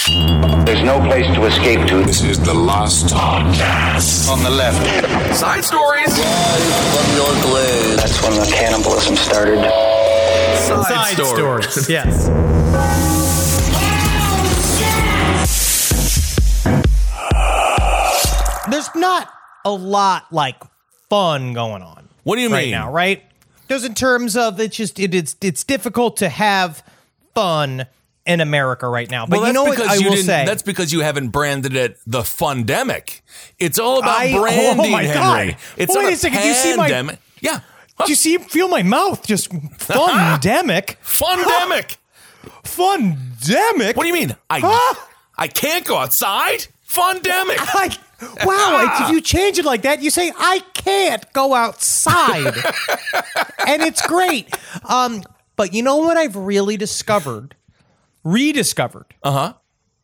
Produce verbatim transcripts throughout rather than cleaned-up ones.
There's no place to escape to. This is the last podcast. On the left. Side stories. From your blade. That's when the cannibalism started. Side, Side stories. stories. Yes. There's not a lot like fun going on. What do you right mean? now, right? Because in terms of it's just it, it's it's difficult to have fun in America right now. But well, you know what because I you will didn't, say? That's because you haven't branded it the Fundemic. It's all about I- branding, oh my Henry. God. It's Wait not a second, you see my- pandemic. Yeah. Did you see feel my mouth just fundemic? Fundemic. Fundemic? What do you mean? I Huh? I can't go outside? Fundemic. I, wow, if you change it like that, you say, I can't go outside. And it's great. Um, but you know what I've really discovered? Rediscovered. Uh-huh.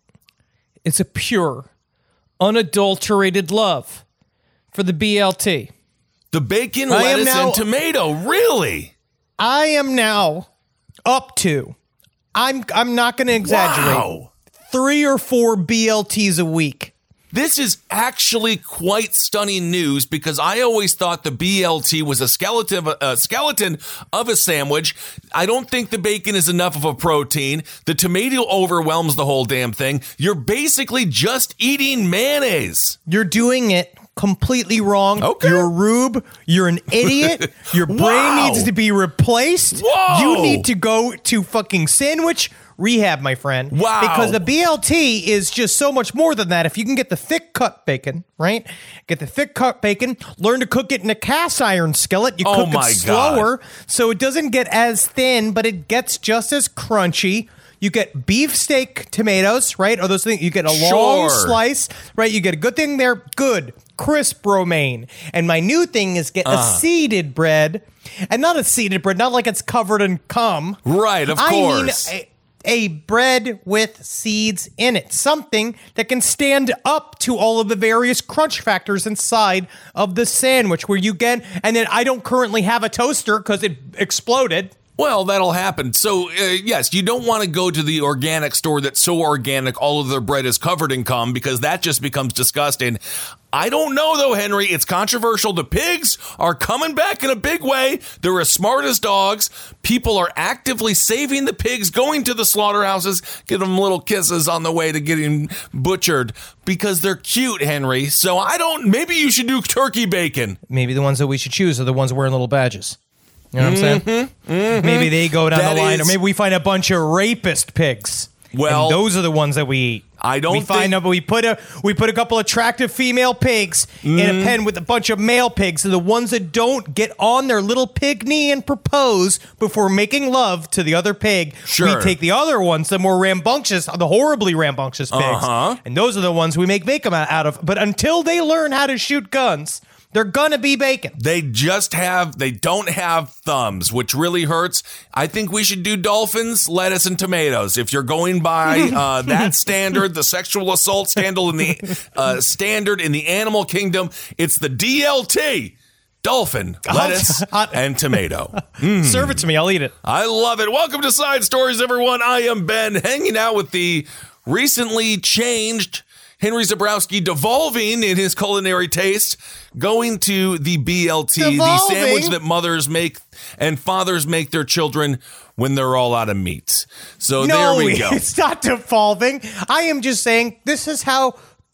It's a pure, unadulterated love for the B L T. The bacon, I am lettuce, now- and tomato. Really? I am now up to, I'm I'm not going to exaggerate, Wow. three or four B L Ts a week. This is actually quite stunning news because I always thought the B L T was a skeleton, a skeleton of a sandwich. I don't think the bacon is enough of a protein. The tomato overwhelms the whole damn thing. You're basically just eating mayonnaise. You're doing it completely wrong. Okay. You're a rube. You're an idiot. Your brain Wow. needs to be replaced. Whoa. You need to go to fucking sandwich rehab, my friend. Wow. Because the B L T is just so much more than that. If you can get the thick cut bacon, right? Get the thick cut bacon, learn to cook it in a cast iron skillet. You Oh cook my it slower God. so it doesn't get as thin, but it gets just as crunchy. You get beefsteak tomatoes, right? Or those things. You get a long Sure. slice, right? You get a good thing there. Good. Crisp romaine. And my new thing is get Uh. a seeded bread. And not a seeded bread, not like it's covered in cum. Right, of I course. mean a, a bread with seeds in it. Something that can stand up to all of the various crunch factors inside of the sandwich where you get, and then I don't currently have a toaster because it exploded. Well, that'll happen. So, uh, yes, you don't want to go to the organic store that's so organic all of their bread is covered in cum because that just becomes disgusting. I don't know, though, Henry. It's controversial. The pigs are coming back in a big way. They're as smart as dogs. People are actively saving the pigs, going to the slaughterhouses, give them little kisses on the way to getting butchered because they're cute, Henry. So I don't, maybe you should do turkey bacon. Maybe the ones that we should choose are the ones wearing little badges. You know what I'm saying? Mm-hmm, mm-hmm. Maybe they go down That the line, is- or maybe we find a bunch of rapist pigs. Well, and those are the ones that we eat. I don't we find think- them, we put a we put a couple attractive female pigs in Mm-hmm. a pen with a bunch of male pigs, and the ones that don't get on their little pig knee and propose before making love to the other pig. Sure. We take the other ones, the more rambunctious, the horribly rambunctious pigs, Uh-huh. and those are the ones we make bacon out of. But until they learn how to shoot guns, they're gonna be bacon. They just have, they don't have thumbs, which really hurts. I think we should do dolphins, lettuce, and tomatoes. If you're going by uh, that standard, the sexual assault scandal in the uh, standard in the animal kingdom, it's the D L T. Dolphin, lettuce, and tomato. Mm. Serve it to me, I'll eat it. I love it. Welcome to Side Stories, everyone. I am Ben, hanging out with the recently changed Henry Zabrowski, devolving in his culinary taste, going to the B L T, Devolving? the sandwich that mothers make and fathers make their children when they're all out of meat. So No, there we go. It's not devolving. I am just saying this is how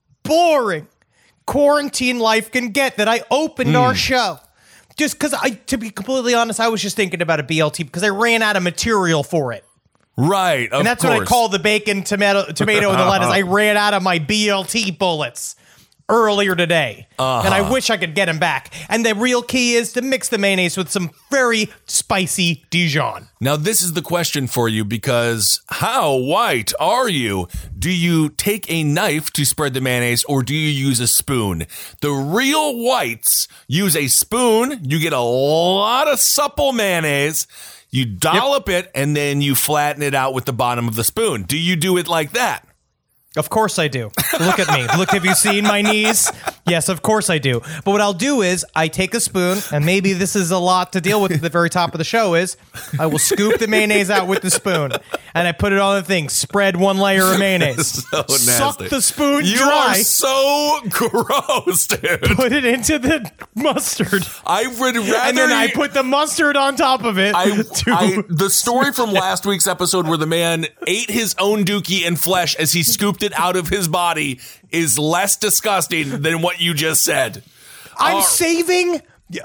boring quarantine life can get that I opened Hmm. our show. Just because I, to be completely honest, I was just thinking about a B L T because I ran out of material for it. Right, of And that's course. what I call the bacon, tomato, tomato, and the lettuce. I ran out of my B L T bullets earlier today. Uh-huh. And I wish I could get them back. And the real key is to mix the mayonnaise with some very spicy Dijon. Now, this is the question for you because how white are you? Do you take a knife to spread the mayonnaise or do you use a spoon? The real whites use a spoon. You get a lot of supple mayonnaise. You dollop it and then you flatten it out with the bottom of the spoon. Do you do it like that? Of course I do. Look at me. Look, have you seen my knees? Yes, of course I do. But what I'll do is I take a spoon, and maybe this is a lot to deal with at the very top of the show, is I will scoop the mayonnaise out with the spoon, and I put it on the thing, spread one layer of mayonnaise, so nasty. Suck the spoon you dry. are so gross, dude. Put it into the mustard. I would rather... And then I put the mustard on top of it. I, to I, the story from last week's episode where the man ate his own dookie and flesh as he scooped it out of his body is less disgusting than what you just said. I'm Uh, saving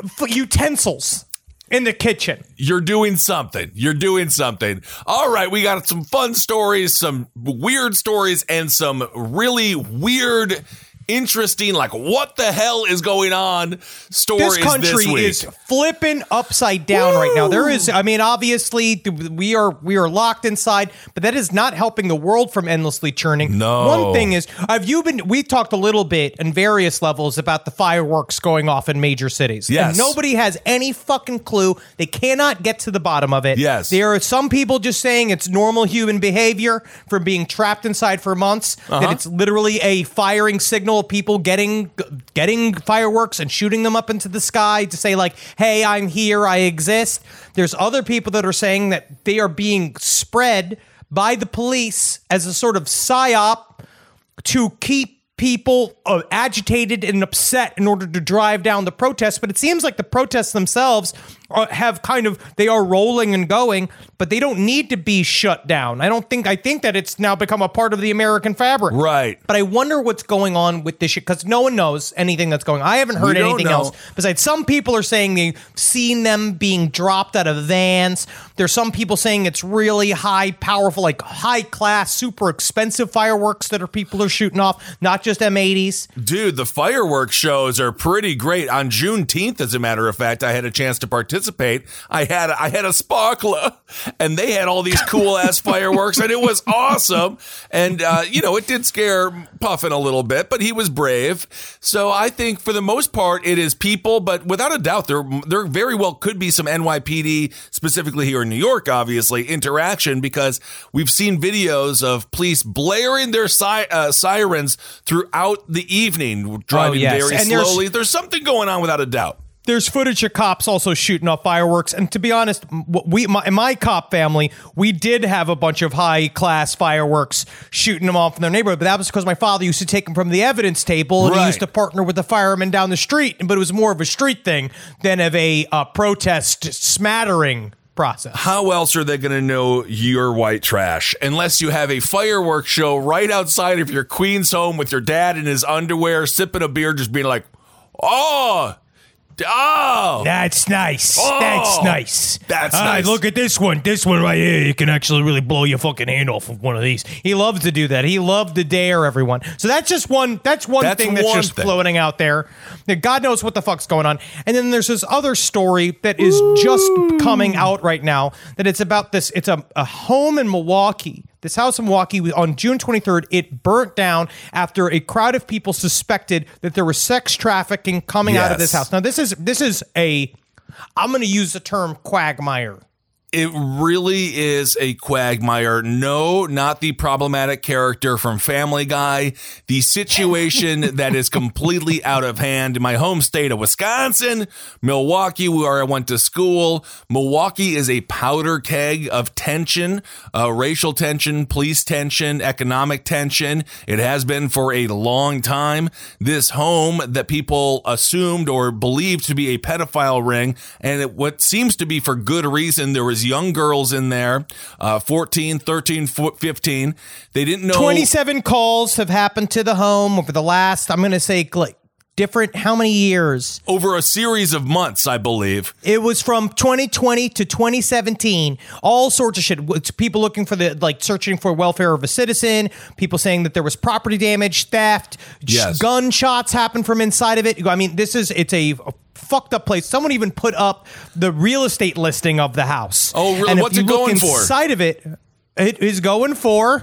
utensils in the kitchen. You're doing something. You're doing something. All right, we got some fun stories, some weird stories, and some really weird, interesting, like, what the hell is going on stories This country this week. is flipping upside down Woo! right now. There is, I mean, obviously we are we are locked inside, but that is not helping the world from endlessly churning. No. One thing is, have you been? We talked a little bit in various levels about the fireworks going off in major cities. Yes. And nobody has any fucking clue. They cannot get to the bottom of it. Yes. There are some people just saying it's normal human behavior from being trapped inside for months. Uh-huh. That it's literally a firing signal. People getting getting fireworks and shooting them up into the sky to say, like, hey, I'm here, I exist. There's other people that are saying that they are being spread by the police as a sort of psyop to keep people uh, agitated and upset in order to drive down the protests. But it seems like the protests themselves are, have kind of, they are rolling and going, but they don't need to be shut down. I don't think, I think that it's now become a part of the American fabric. Right. But I wonder what's going on with this shit, because no one knows anything that's going on. I haven't heard We don't anything know. else. Besides, some people are saying they've seen them being dropped out of vans. There's some people saying it's really high, powerful, like high class, super expensive fireworks that are people are shooting off, not just M eighties. Dude, the fireworks shows are pretty great. On Juneteenth, as a matter of fact, I had a chance to participate. I had I had a sparkler, and they had all these cool ass fireworks, and it was awesome. And uh, you know, it did scare Puffin a little bit, but he was brave. So I think for the most part, it is people, but without a doubt, there there very well could be some N Y P D, specifically here in New York, obviously, interaction, because we've seen videos of police blaring their si- uh, sirens throughout the evening, driving Oh, yes. very And there's- slowly. There's something going on without a doubt. There's footage of cops also shooting off fireworks, and to be honest, we my, in my cop family, we did have a bunch of high class fireworks shooting them off in their neighborhood. But that was because my father used to take them from the evidence table, and Right. he used to partner with the firemen down the street. But it was more of a street thing than of a uh, protest smattering process. How else are they going to know you're white trash unless you have a fireworks show right outside of your queen's home with your dad in his underwear, sipping a beer, just being like, oh, oh. That's nice. Oh, that's nice. that's Ah, nice. Look at this one. This one right here. You can actually really blow your fucking hand off with one of these. He loves to do that. He loved to dare everyone. So that's just one. That's one That's thing that's one just thing. floating out there. Now, God knows what the fuck's going on. And then there's this other story that is just coming out right now. That it's about this. It's a, a home in Milwaukee. This house in Milwaukee, on June twenty-third, it burnt down after a crowd of people suspected that there was sex trafficking coming out of this Yes. house. Now, this is this is a, I'm going to use the term quagmire. It really is a quagmire. No, not the problematic character from Family Guy. The situation that is completely out of hand. My home state of Wisconsin, Milwaukee, where I went to school. Milwaukee is a powder keg of tension, uh, racial tension, police tension, economic tension. It has been for a long time. This home that people assumed or believed to be a pedophile ring, and it, what seems to be for good reason, there was young girls in there, uh, fourteen, thirteen, fifteen. They didn't know. twenty-seven calls have happened to the home over the last, I'm going to say, like, different, how many years? Over a series of months, I believe. It was from twenty twenty to twenty seventeen. All sorts of shit. It's people looking for the, like, searching for welfare of a citizen. People saying that there was property damage, theft, Yes. gunshots happened from inside of it. I mean, this is, it's a, a fucked up place. Someone even put up the real estate listing of the house. Oh, really? And What's if it you look going for? inside of it, it is going for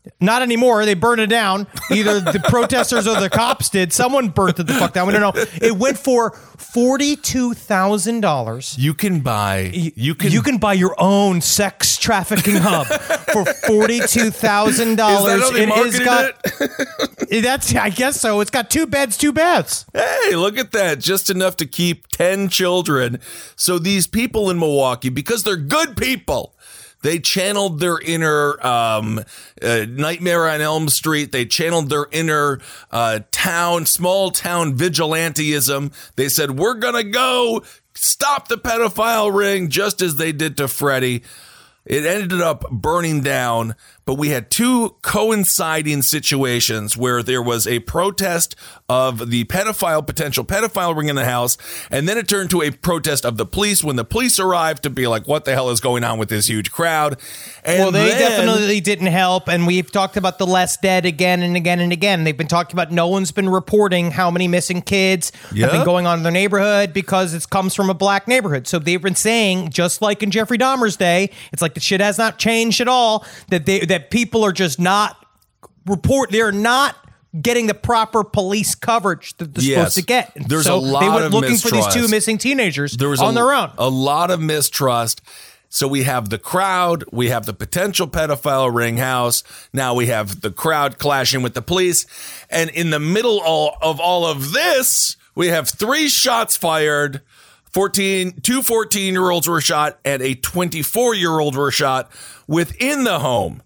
Not anymore. They burned it down. Either the protesters or the cops did. Someone burnt it the fuck down. We don't know. It went for forty-two thousand dollars. You can buy. You can. You can buy your own sex trafficking hub for forty-two thousand dollars. Is that how they marketed got, it? That's. I guess so. It's got two beds, two baths. Hey, look at that! Just enough to keep ten children. So these people in Milwaukee, because they're good people. They channeled their inner um, uh, Nightmare on Elm Street. They channeled their inner uh, town, small town vigilanteism. They said, we're going to go stop the pedophile ring, just as they did to Freddie. It ended up burning down, but we had two coinciding situations where there was a protest of the pedophile, potential pedophile ring in the house, and then it turned to a protest of the police when the police arrived to be like, what the hell is going on with this huge crowd? And well, they then, definitely didn't help, and we've talked about the less dead again and again and again. They've been talking about no one's been reporting how many missing kids Yep. have been going on in their neighborhood because it comes from a black neighborhood. So they've been saying, just like in Jeffrey Dahmer's day, it's like the shit has not changed at all, that they that people are just not report, they're not getting the proper police coverage that they're Yes. supposed to get. There's so a lot they went of looking for these two mistrust. missing teenagers there was on a, their own. a lot of mistrust. So we have the crowd, we have the potential pedophile ring house. Now we have the crowd clashing with the police. And in the middle of all of this, we have three shots fired. fourteen, two fourteen-year-olds were shot and a twenty-four-year-old were shot within the home.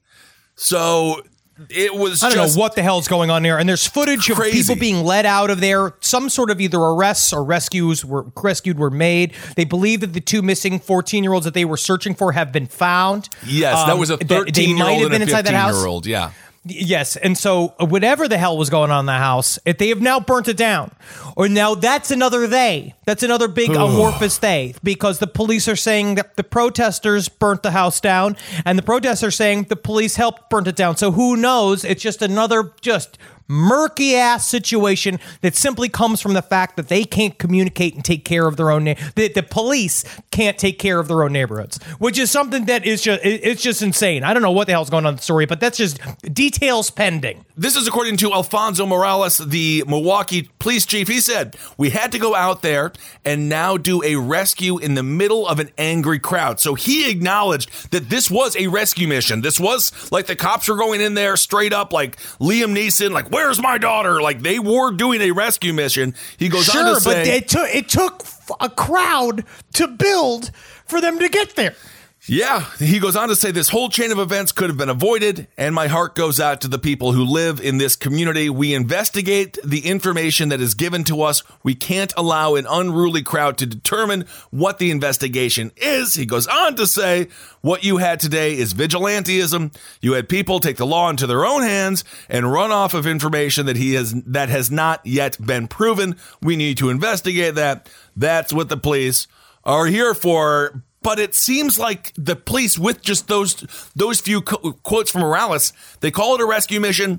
So it was I don't just know what the hell's going on there. And there's footage crazy. of people being let out of there. Some sort of either arrests or rescues were rescued were made. They believe that the two missing fourteen-year-olds that they were searching for have been found. Yes, that Um, was a they- they might thirteen-year-old have and been a inside that house. fifteen-year-old. Yeah. Yes, and so whatever the hell was going on in the house, if they have now burnt it down. Or now that's another they. That's another big amorphous they, because the police are saying that the protesters burnt the house down, and the protesters are saying the police helped burn it down. So who knows? It's just another just murky ass situation that simply comes from the fact that they can't communicate and take care of their own na- the, the police can't take care of their own neighborhoods, which is something that is just it, it's just insane. I don't know what the hell's going on in the story, but that's just details pending. This is according to Alfonso Morales, the Milwaukee police chief. He said, we had to go out there and now do a rescue in the middle of an angry crowd. So he acknowledged that this was a rescue mission. This was like the cops were going in there straight up like Liam Neeson, like, where's my daughter? Like they were doing a rescue mission. He goes Sure, on to say, but it took it took a crowd to build for them to get there. yeah, he goes on to say this whole chain of events could have been avoided, and my heart goes out to the people who live in this community. We investigate the information that is given to us. We can't allow an unruly crowd to determine what the investigation is. He goes on to say, what you had today is vigilantism. You had people take the law into their own hands and run off of information that he has that has not yet been proven. We need to investigate that. That's what the police are here for. But it seems like the police, with just those those few co- quotes from Morales, they call it a rescue mission.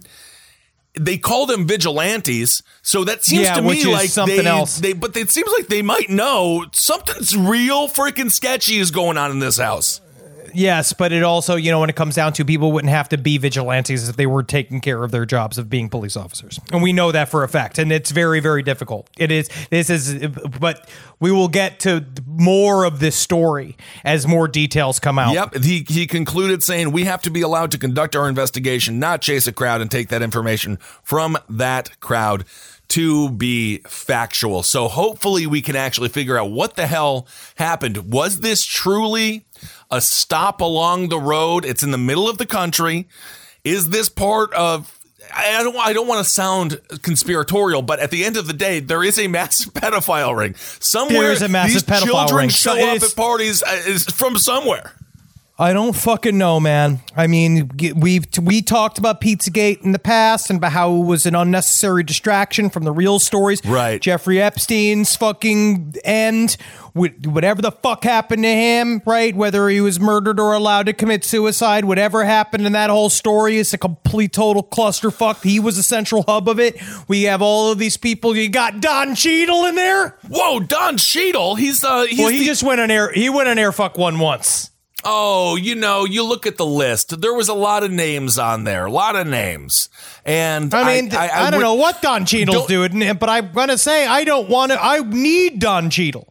They call them vigilantes. So that seems Yeah, to which me is like something they, else. they, but it seems like they might know something's real freaking sketchy is going on in this house. Yes, but it also, you know, when it comes down to people wouldn't have to be vigilantes if they were taking care of their jobs of being police officers. And we know that for a fact. And it's very, very difficult. It is, this is, but we will get to more of this story as more details come out. Yep. He, he concluded saying, we have to be allowed to conduct our investigation, not chase a crowd and take that information from that crowd to be factual. So hopefully we can actually figure out what the hell happened. Was this truly a stop along the road? It's in the middle of the country. Is this part of, I don't I don't want to sound conspiratorial, but at the end of the day, there is a massive pedophile ring. Somewhere There is a massive these pedophile children ring. show So up it's- at parties uh, is from somewhere. I don't fucking know, man. I mean, we've we talked about Pizzagate in the past and about how it was an unnecessary distraction from the real stories. Right. Jeffrey Epstein's fucking end, whatever the fuck happened to him, right? Whether he was murdered or allowed to commit suicide, whatever happened in that whole story is a complete total clusterfuck. He was the central hub of it. We have all of these people. You got Don Cheadle in there. Whoa, Don Cheadle. He's uh he's Well, he the- just went on air. He went on air fuck one once. Oh, you know, you look at the list. There was a lot of names on there, a lot of names. And I mean, I, I, I, I don't would, know what Don Cheadle's doing, but I'm going to say I don't want to. I need Don Cheadle.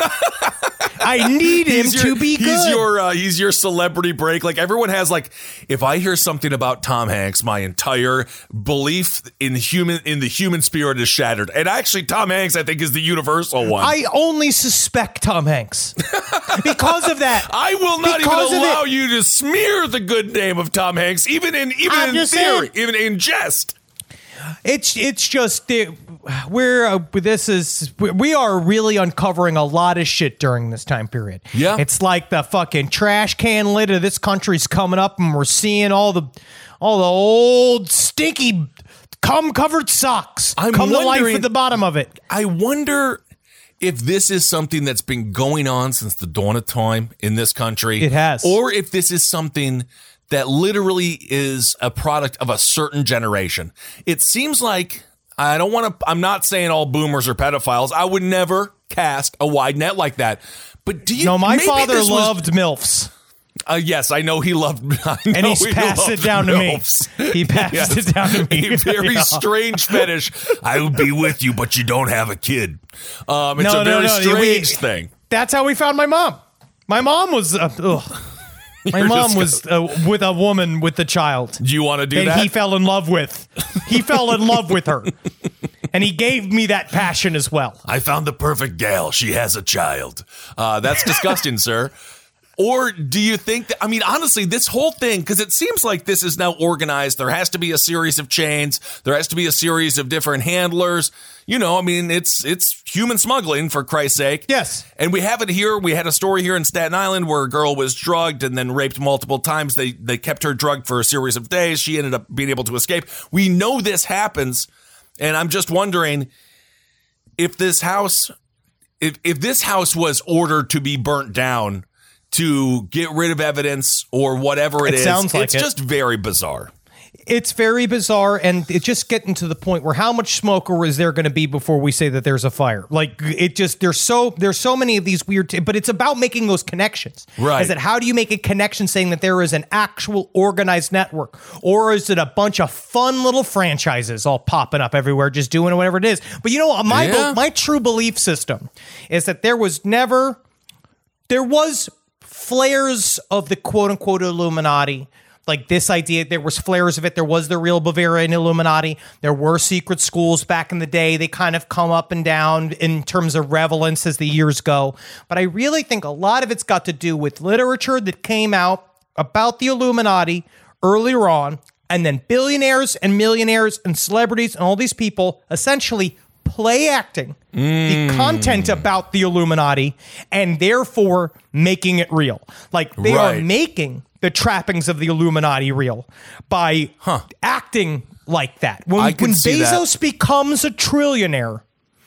I need him your, to be good. He's your uh, he's your celebrity break. Like everyone has like, if I hear something about Tom Hanks, my entire belief in human in the human spirit is shattered. And actually, Tom Hanks, I think, is the universal one. I only suspect Tom Hanks because of that. I will not because even allow you to smear the good name of Tom Hanks, even in even I'm in theory, saying. even in jest. It's it's just we're uh, this is we are really uncovering a lot of shit during this time period. Yeah, it's like the fucking trash can lid of this country's coming up, and we're seeing all the all the old stinky cum covered socks I'm come to life at the bottom of it. I wonder if this is something that's been going on since the dawn of time in this country. It has, or if this is something that literally is a product of a certain generation. It seems like, I don't want to, I'm not saying all boomers are pedophiles. I would never cast a wide net like that. But do you No, my father loved was, MILFs. Uh, yes, I know he loved I know And he's he passed it down MILFs. to me. He passed yes. it down to me. A very yeah. strange fetish. I will be with you, but you don't have a kid. Um, it's no, a very no, no. strange we, thing. That's how we found my mom. My mom was, uh, ugh. My You're mom was uh, with a woman with a child. Do you want to do and that? And he fell in love with. He fell in love with her. And he gave me that passion as well. I found the perfect gal. She has a child. Uh, that's disgusting, sir. Or do you think that, I mean, honestly, this whole thing, because it seems like this is now organized. There has to be a series of chains. There has to be a series of different handlers. You know, I mean, it's it's human smuggling, for Christ's sake. Yes. And we have it here. We had a story here in Staten Island where a girl was drugged and then raped multiple times. They they kept her drugged for a series of days. She ended up being able to escape. We know this happens. And I'm just wondering if this house, if if this house was ordered to be burnt down to get rid of evidence or whatever it, it is, sounds like it's it. just very bizarre. It's very bizarre, and it's just getting to the point where how much smoke is there going to be before we say that there's a fire? Like, it just, there's so there's so many of these weird, t- but it's about making those connections. Right. Is it how do you make a connection saying that there is an actual organized network, or is it a bunch of fun little franchises all popping up everywhere, just doing whatever it is? But you know, my yeah. my true belief system is that there was never, there was flares of the quote unquote Illuminati. Like this idea, there was flares of it. There was the real Bavarian Illuminati. There were secret schools back in the day. They kind of come up and down in terms of relevance as the years go. But I really think a lot of it's got to do with literature that came out about the Illuminati earlier on. And then billionaires and millionaires and celebrities and all these people essentially play acting mm. the content about the Illuminati and therefore making it real. Like they right. are making the trappings of the Illuminati real by huh. acting like that. When, when Bezos that. becomes a trillionaire,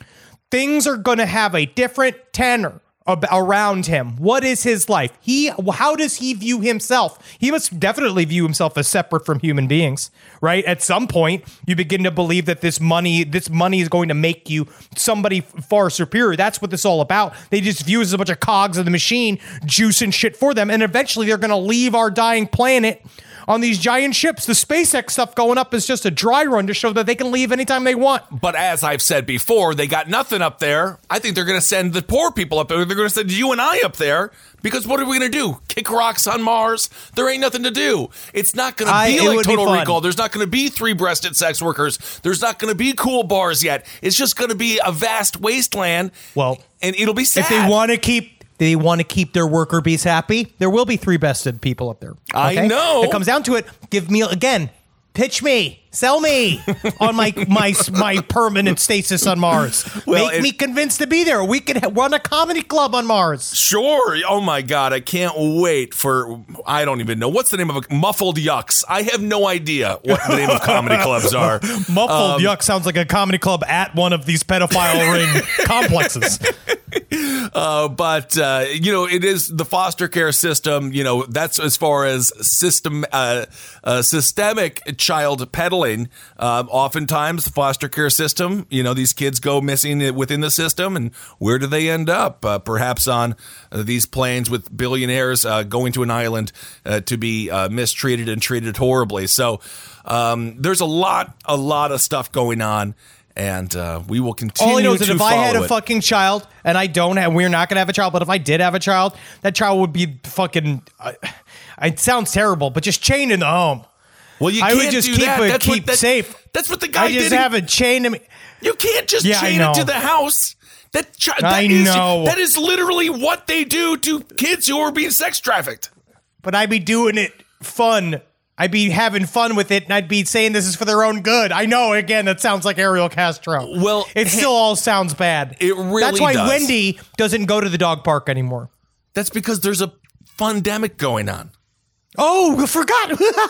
things are going to have a different tenor ab- around him. What is his life? He, how does he view himself? He must definitely view himself as separate from human beings, right? At some point, you begin to believe that this money, this money is going to make you somebody far superior. That's what this is all about. They just view us as a bunch of cogs of the machine, juicing shit for them. And eventually they're going to leave our dying planet on these giant ships. The SpaceX stuff going up is just a dry run to show that they can leave anytime they want. But as I've said before, they got nothing up there. I think they're going to send the poor people up there. They're going to send you and I up there because what are we going to do? Kick rocks on Mars? There ain't nothing to do. It's not going to be I, like Total be Recall. There's not going to be three-breasted sex workers. There's not going to be cool bars yet. It's just going to be a vast wasteland. Well, and it'll be sad. If they want to keep They want to keep their worker bees happy. There will be three bested people up there. Okay? I know. It comes down to it. Give me again. Pitch me. Sell me on my my my permanent stasis on Mars. Well, Make it, me convinced to be there. We could run a comedy club on Mars. Sure. Oh my God. I can't wait for, I don't even know. What's the name of it? Muffled Yucks. I have no idea what the name of comedy clubs are. Muffled um, Yuck sounds like a comedy club at one of these pedophile ring complexes. Uh, but, uh, you know, it is the foster care system. You know, that's as far as system, uh, uh, systemic child peddling. Uh, oftentimes, the foster care system, you know, these kids go missing within the system. And where do they end up? Uh, perhaps on uh, these planes with billionaires uh, going to an island uh, to be uh, mistreated and treated horribly. So um, there's a lot, a lot of stuff going on. And uh, we will continue All I know is to that if I had a it. fucking child, and I don't have, we're not going to have a child, but if I did have a child, that child would be fucking, uh, it sounds terrible, but just chained in the home. Well, you I can't would just do keep that. it, That's keep what, that, safe. That's what the guy I just did. have it chained to me. You can't just Yeah, I chain know. it to the house. That, chi- that I is, know. That is literally what they do to kids who are being sex trafficked. But I'd be doing it fun. I'd be having fun with it, and I'd be saying this is for their own good. I know, again, that sounds like Ariel Castro. Well, it still all sounds bad. It really That's why does. Wendy doesn't go to the dog park anymore. That's because there's a fundemic going on. Oh, I forgot.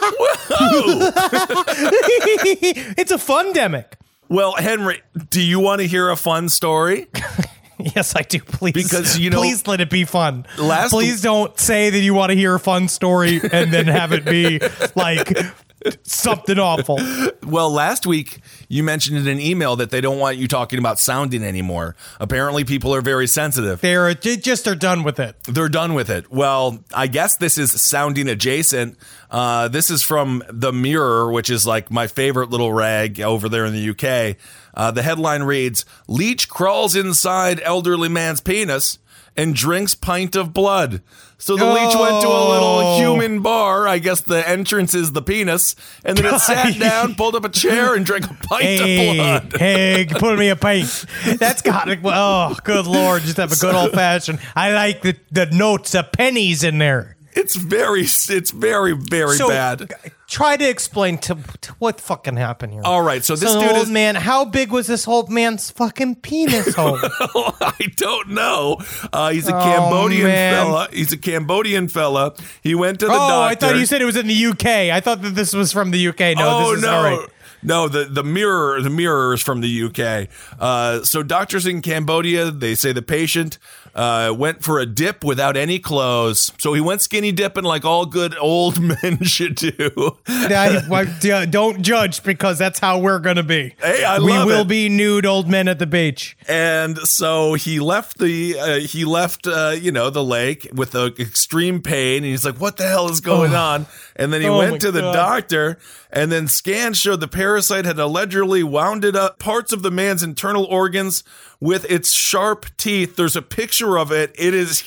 It's a fundemic. Well, Henry, do you want to hear a fun story? Yes, I do. Please, Because, you know- please let it be fun. Last- please don't say that you want to hear a fun story and then have it be like something awful. Well, last week you mentioned in an email that they don't want you talking about sounding anymore. Apparently, people are very sensitive. They're they just are done with it. They're done with it. Well, I guess this is sounding adjacent. Uh, this is from The Mirror, which is like my favorite little rag over there in the U K. Uh, the headline reads, "Leech crawls inside elderly man's penis and drinks pint of blood." So the Oh. leech went to a little human bar. I guess the entrance is the penis. And then it sat down, pulled up a chair, and drank a pint Hey, of blood. hey, put me a pint. That's got it. Oh, good Lord. Just have a good old fashioned. I like the, the notes of pennies in there. It's very, it's very, very So, bad. g- try to explain to, to what fucking happened here. All right, so this So, dude old is man, how big was this old man's fucking penis hole? I don't know. Uh, he's a Cambodian man. fella. He's a Cambodian fella. He went to the Oh, doctor. I thought you said it was in the U K. I thought that this was from the U K. No, oh this is no. all right. No, the, the mirror the mirror is from the U K. Uh, so doctors in Cambodia, they say the patient uh, went for a dip without any clothes. So he went skinny dipping like all good old men should do. I, I- don't judge because that's how we're gonna be. Hey, I we love will it. be nude old men at the beach. And so he left the uh, he left uh, you know the lake with the extreme pain, and he's like, "What the hell is going Oh. on?" And then he Oh my went to the God. doctor, and then scans showed the parasite had allegedly wounded up parts of the man's internal organs with its sharp teeth. There's a picture of it. It is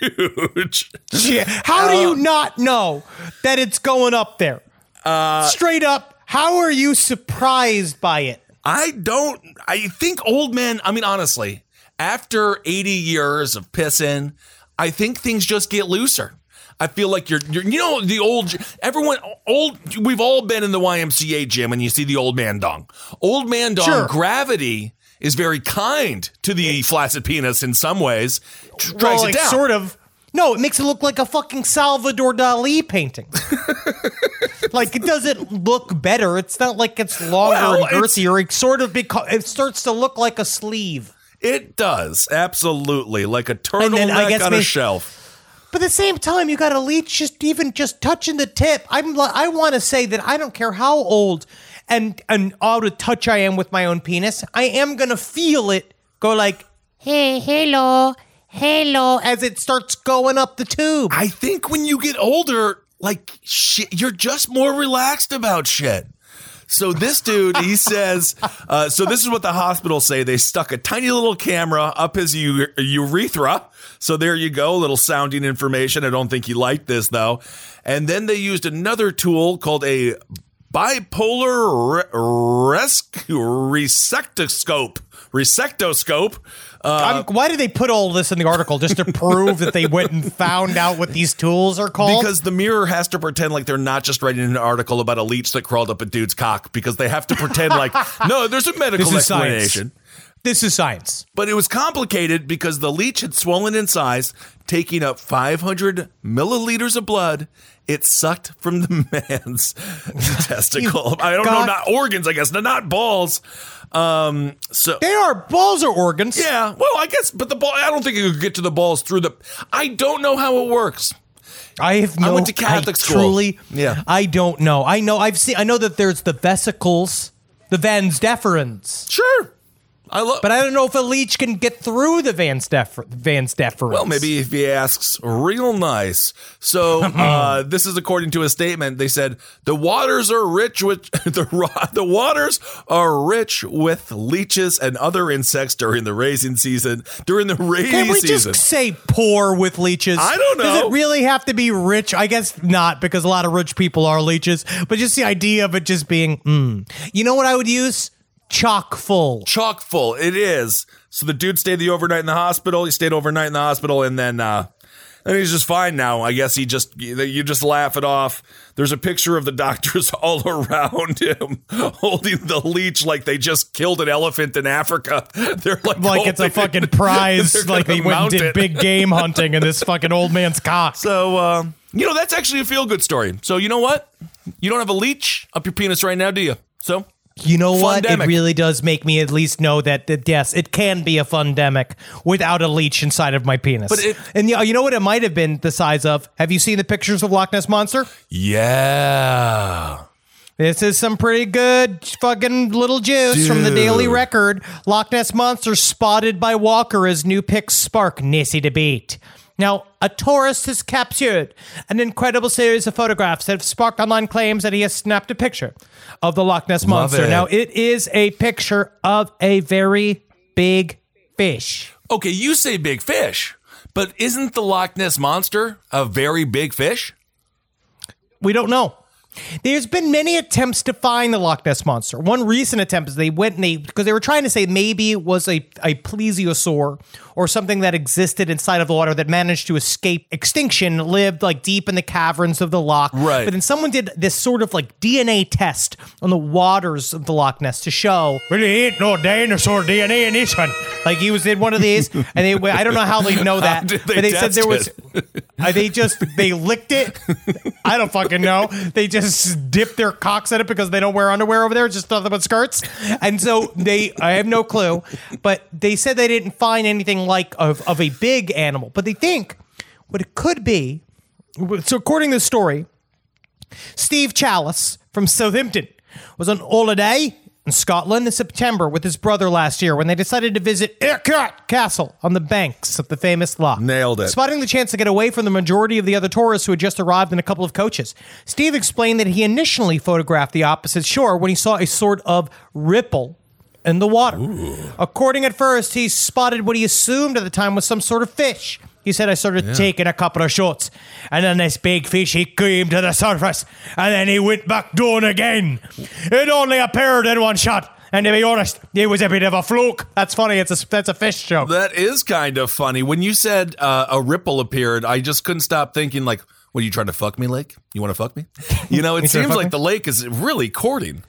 huge. Yeah. How do you not know that it's going up there? Uh, Straight up, how are you surprised by it? I don't. I think old men. I mean, honestly, after eighty years of pissing, I think things just get looser. I feel like you're, you're, you know, the old, everyone, old, we've all been in the Y M C A gym and you see the old man dong. Old man dong, Sure. gravity is very kind to the flaccid penis in some ways. Tr- Drags Well, it like, down. sort of. No, it makes it look like a fucking Salvador Dali painting. Like, it doesn't look better. It's not like it's longer Well, and it's- girthier. It sort of beca- it starts to look like a sleeve. It does. Absolutely. Like a And then I turtleneck guess on may- a shelf. But at the same time, you got a leech just even just touching the tip. I'm li- I want to say that I don't care how old and and out of touch I am with my own penis. I am gonna feel it go like, hey, hello, hello, as it starts going up the tube. I think when you get older, like shit, you're just more relaxed about shit. So this dude, he says, uh, so this is what the hospitals say. They stuck a tiny little camera up his u- urethra. So there you go, little sounding information. I don't think he liked this though. And then they used another tool called a bipolar re- res- resectoscope. Resectoscope. Uh, I'm, why did they put all this in the article just to prove that they went and found out what these tools are called? Because the Mirror has to pretend like they're not just writing an article about a leech that crawled up a dude's cock, because they have to pretend like, no, there's a medical This is explanation. This is science. But it was complicated because the leech had swollen in size, taking up five hundred milliliters of blood. It sucked from the man's testicle. I don't God. know, not organs, I guess, not balls. Um, so They are balls or organs. yeah, well, I guess, but the ball, I don't think it could get to the balls through the, I don't know how it works. I have no. I went to Catholic I school. Truly, Yeah. I don't know. I know. I've seen. I know that there's the vesicles, the Vans deferens, Sure. I love, but I don't know if a leech can get through the Vans defer Vans deferens. well, maybe if he asks real nice. So uh, this is according to a statement. They said the waters are rich with the ro- the waters are rich with leeches and other insects during the raising season. During the rainy Can we season, just say poor with leeches? I don't know. Does it really have to be rich? I guess not, because a lot of rich people are leeches. But just the idea of it just being, mm. You know what I would use? Chock full. chock full. It is. So the dude stayed the overnight in the hospital. He stayed overnight in the hospital, and then uh, and he's just fine now. I guess he just you just laugh it off. There's a picture of the doctors all around him holding the leech like they just killed an elephant in Africa. They're like, Like it's a hoping- fucking prize. they're Like gonna they went and mount did it. big game hunting in this fucking old man's cock. So uh, you know that's actually a feel good story. So you know what? You don't have a leech up your penis right now, do you? So. You know what? Fundemic. It really does make me at least know that, that yes, it can be a fundemic without a leech inside of my penis. But it- and you know, you know what it might have been the size of? Have you seen the pictures of Loch Ness Monster? Yeah. This is some pretty good fucking little juice from the Daily Dude. Record. Loch Ness Monster spotted by Walker as new pics spark Nessie debate. Now, a tourist has captured an incredible series of photographs that have sparked online claims that he has snapped a picture of the Loch Ness Love Monster. it. Now, it is a picture of a very big fish. Okay, you say big fish, but isn't the Loch Ness Monster a very big fish? We don't know. There's been many attempts to find the Loch Ness Monster. One recent attempt is they went and they, because they were trying to say maybe it was a, a plesiosaur or something that existed inside of the water that managed to escape extinction, lived like deep in the caverns of the loch. Right. But then someone did this sort of like D N A test on the waters of the Loch Ness to show, really ain't no dinosaur D N A in this one. Like he was in one of these, and they, I don't know how they know that, did they but they said test there was, it? uh, they just, they licked it. I don't fucking know. They just dip their cocks in it because they don't wear underwear over there, just nothing but skirts. And so they, I have no clue, but they said they didn't find anything like of, of a big animal, but they think what it could be. So according to the story, Steve Chalice from Southampton was on holiday in Scotland in September with his brother last year when they decided to visit Irkut Castle on the banks of the famous loch. Nailed it. Spotting the chance to get away from the majority of the other tourists who had just arrived in a couple of coaches. Steve explained that he initially photographed the opposite shore when he saw a sort of ripple in the water. Ooh. According at first, he spotted what he assumed at the time was some sort of fish. He said, I started yeah. taking a couple of shots, and then this big fish, he came to the surface, and then he went back down again. It only appeared in one shot, and to be honest, it was a bit of a fluke. That's funny. It's a, that's a fish joke. That is kind of funny. When you said uh, a ripple appeared, I just couldn't stop thinking, like, what, are you trying to fuck me, lake? You want to fuck me? You know, it You trying to seems fuck like me? the lake is really courting.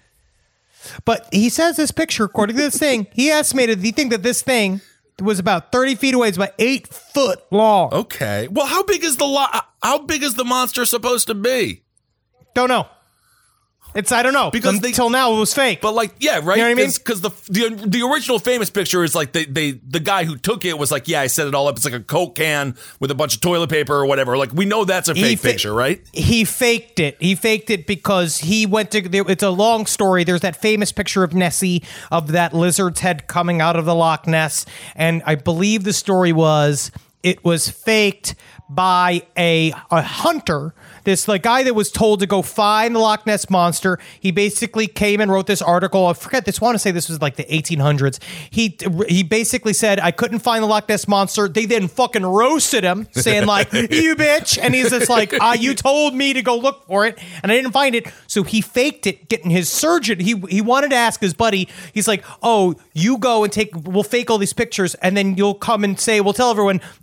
But he says this picture, according to this thing, he estimated, he think that this thing was about thirty feet away. It's about eight foot long. Okay. Well, how big is the lo- how big is the monster supposed to be? Don't know. It's, I don't know. Because Until they, now, it was fake. But like, yeah, right? You know what I mean? Because the, the the original famous picture is like, they, they the guy who took it was like, yeah, I set it all up. It's like a Coke can with a bunch of toilet paper or whatever. Like, we know that's a He fake fa- picture, right? He faked it. He faked it because he went to, there- it's a long story. There's that famous picture of Nessie, of that lizard's head coming out of the Loch Ness. And I believe the story was, it was faked by a, a hunter. This like guy that was told to go find the Loch Ness Monster. He basically came and wrote this article. I forget this. I want to say this was like the eighteen hundreds. He he basically said, I couldn't find the Loch Ness Monster. They then fucking roasted him, saying like, you bitch. And he's just like, ah, you told me to go look for it, and I didn't find it. So he faked it, getting his surgeon. He he wanted to ask his buddy. He's like, oh, you go and take. We'll fake all these pictures, and then you'll come and say, we'll tell everyone this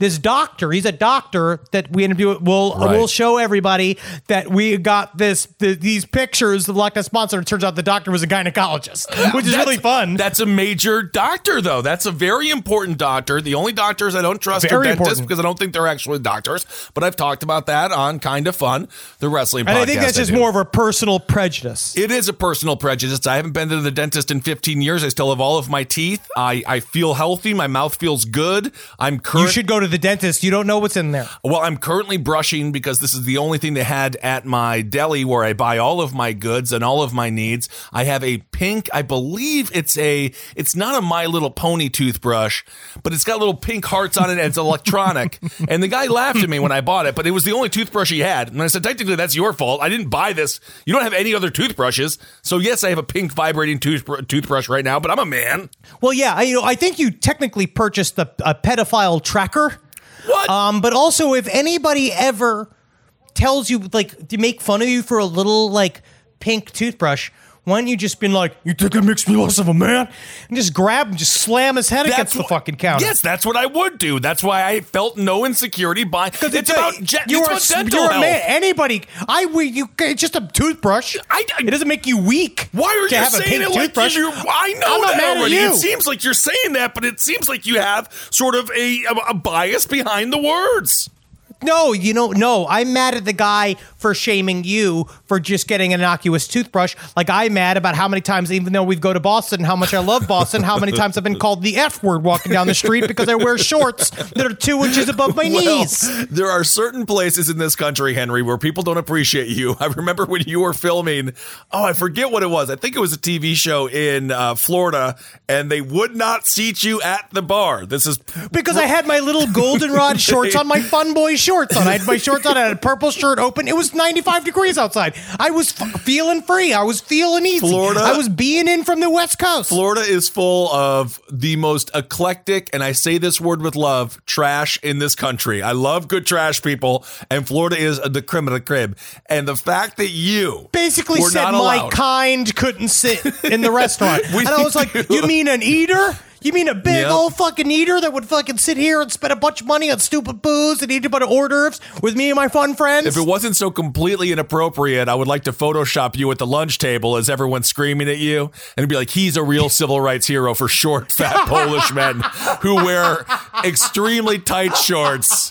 this doctor, he's a doctor that we interview. We'll Right. we'll show everybody that we got this the, these pictures of Loch Ness Monster. It turns out the doctor was a gynecologist, which is That's- really fun. That's a major doctor, though. That's a very important doctor. The only doctors I don't trust Very are dentists important. because I don't think they're actually doctors. But I've talked about that on Kind of Fun, the wrestling podcast. And I think that's just do. more of a personal prejudice. It is a personal prejudice. I haven't been to the dentist in fifteen years. I still have all of my teeth. I, I feel healthy. My mouth feels good. I'm current. You should go to the dentist. You don't know what's in there. Well, I'm currently brushing because this is the only thing they had at my deli where I buy all of my goods and all of my needs. I have a pink, I believe it's a, it's not a My Little Pony toothbrush, but it's got little pink hearts on it and it's electronic. And the guy laughed at me when I bought it, but it was the only toothbrush he had. And I said, technically, that's your fault. I didn't buy this. You don't have any other toothbrushes. So yes, I have a pink vibrating toothbr- toothbrush right now, but I'm a man. Well, yeah, I, you know, I think you technically purchased a, a pedophile tracker. What? Um, but also, if anybody ever tells you, like, to make fun of you for a little, like, pink toothbrush, why don't you just been like, you think it makes me less of a man? And just grab him, just slam his head against the wh- fucking counter. Yes, that's what I would do. That's why I felt no insecurity buying. It's, It's about, a- je- you're it's a, about dental you're a health. man. Anybody, I we you. It's just a toothbrush. I- I- it doesn't make you weak. Why are to you have a saying pink it like toothbrush. you? I know I'm not that mad at already. you. It seems like you're saying that, but it seems like you have sort of a, a, a bias behind the words. No, you know, no. I'm mad at the guy for shaming you for just getting an innocuous toothbrush. Like I'm mad about how many times, even though we go to Boston, how much I love Boston, how many times I've been called the F word walking down the street because I wear shorts that are two inches above my Well, knees. there are certain places in this country, Henry, where people don't appreciate you. I remember when you were filming, oh, I forget what it was. I think it was a T V show in uh, Florida, and they would not seat you at the bar. This is Because I had my little goldenrod shorts on, my fun boy shorts on. I had my shorts on. I had a purple shirt open. It was ninety-five degrees outside. I was f- feeling free. I was feeling easy. Florida- I was being in from the West Coast. Florida is full of the most eclectic, and I say this word with love, trash in this country. I love good trash people, and Florida is the crib of the crib. And the fact that you Basically were said not my allowed- kind couldn't sit in the restaurant. We And I was like, do. you mean an eater? You mean a big Yep. old fucking eater that would fucking sit here and spend a bunch of money on stupid booze and eat a bunch of hors d'oeuvres with me and my fun friends? If it wasn't so completely inappropriate, I would like to Photoshop you at the lunch table as everyone's screaming at you. And it'd be like, he's a real civil rights hero for short, fat Polish men who wear extremely tight shorts.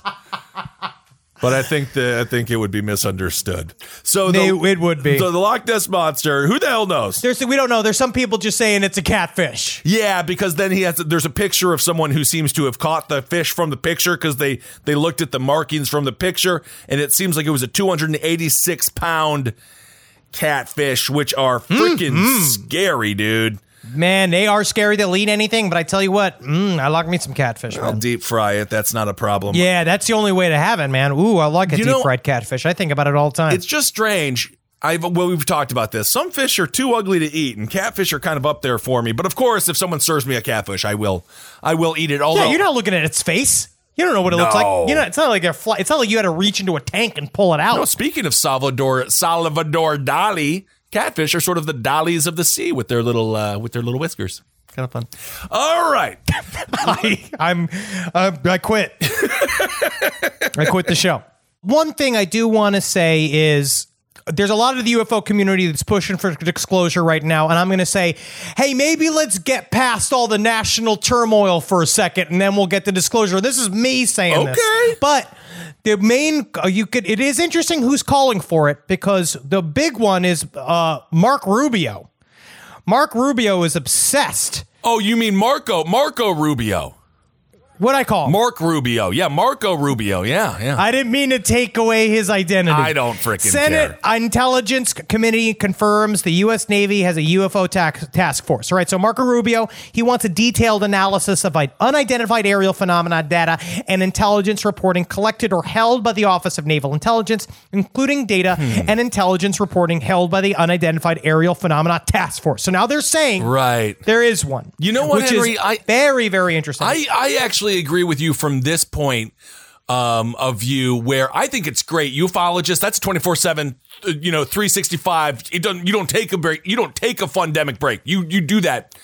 But I think that I think it would be misunderstood. So the, They- it would be. So the Loch Ness Monster, who the hell knows? There's, we don't know. There's some people just saying it's a catfish. Yeah, because then he has. There's a picture of someone who seems to have caught the fish from the picture because they they looked at the markings from the picture, and it seems like it was a two hundred eighty-six pound catfish, which are freaking scary, dude. Man, they are scary. They'll eat anything, but I tell you what, mm, I like me some catfish, I'll man. deep fry it. That's not a problem. Yeah, that's the only way to have it, man. Ooh, I like a You deep know- fried catfish. I think about it all the time. It's just strange. I've well, we've talked about this. Some fish are too ugly to eat, and catfish are kind of up there for me. But of course, if someone serves me a catfish, I will, I will eat it. Although yeah, you're not looking at its face. You don't know what it looks No. like. You know, it's not like a fly. It's not like you had to reach into a tank and pull it out. No, speaking of Salvador Salvador Dali, catfish are sort of the dollies of the sea with their little uh, with their little whiskers. Kind of fun. All right. I, I'm, uh, I quit. I quit the show. One thing I do want to say is there's a lot of the U F O community that's pushing for disclosure right now. And I'm going to say, hey, maybe let's get past all the national turmoil for a second and then we'll get the disclosure. This is me saying this. Okay. But the main, uh, you could, it is interesting who's calling for it because the big one is uh, Mark Rubio. Mark Rubio is obsessed. Oh, you mean Marco Marco Rubio? What'd I call him? Mark Rubio. Yeah, Marco Rubio. Yeah, yeah. I didn't mean to take away his identity. I don't frickin' Senate Intelligence Committee confirms the U S Navy has a U F O tax, task force. All right, so Marco Rubio, he wants a detailed analysis of unidentified aerial phenomena data and intelligence reporting collected or held by the Office of Naval Intelligence, including data Hmm. and intelligence reporting held by the Unidentified Aerial Phenomena Task Force. So now they're saying Right. there is one. You know what, which Henry? is I- very, very interesting. I, I actually agree with you from this point um, of view where I think it's great. Ufologists, that's twenty-four seven, uh, you know, three sixty-five. It doesn't, you don't take a break. You don't take a fundemic break. You, you do that.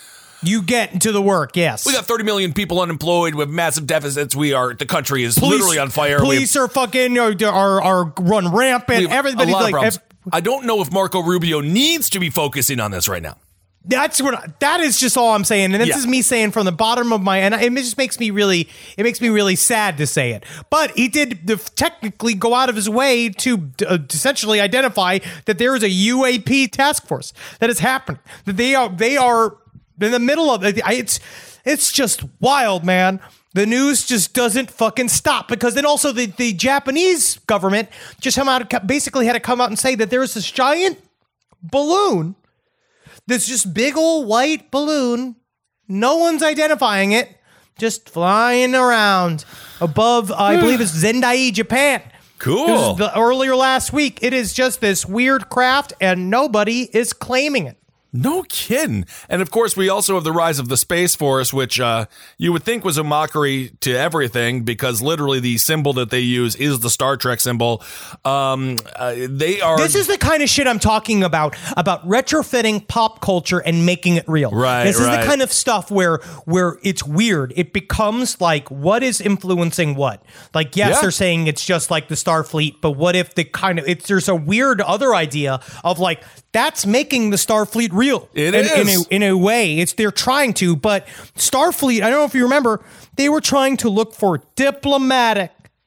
You get to the work, yes. We got thirty million people unemployed with massive deficits. We are the country is police, literally on fire. Police are fucking are, are are run rampant. Everybody's like, ev- I don't know if Marco Rubio needs to be focusing on this right now. That's what I, that is just all I'm saying, and this yeah. is me saying from the bottom of my and it just makes me really it makes me really sad to say it. But he did the, technically go out of his way to uh, essentially identify that there is a U A P task force that is happening. That they are they are in the middle of it. It's it's just wild, man. The news just doesn't fucking stop because then also the, the Japanese government just come out basically had to come out and say that there's this giant balloon. This just big old white balloon. No one's identifying it. Just flying around above, uh, I believe it's Zendai, Japan. Cool. It was the, earlier last week. It is just this weird craft and nobody is claiming it. No kidding. And of course, we also have the rise of the Space Force, which uh, you would think was a mockery to everything because literally the symbol that they use is the Star Trek symbol. Um, uh, they are. This is the kind of shit I'm talking about, about retrofitting pop culture and making it real. Right. This is right. the kind of stuff where where it's weird. It becomes like, what is influencing what? Like, yes, yeah. they're saying it's just like the Starfleet, but what if the kind of, it's there's a weird other idea of like, that's making the Starfleet real. It in, is. In a, in a way. It's they're trying to, but Starfleet, I don't know if you remember, they were trying to look for diplomatic,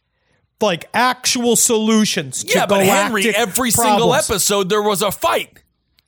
like actual solutions to yeah, but galactic Henry, every problems. single episode there was a fight.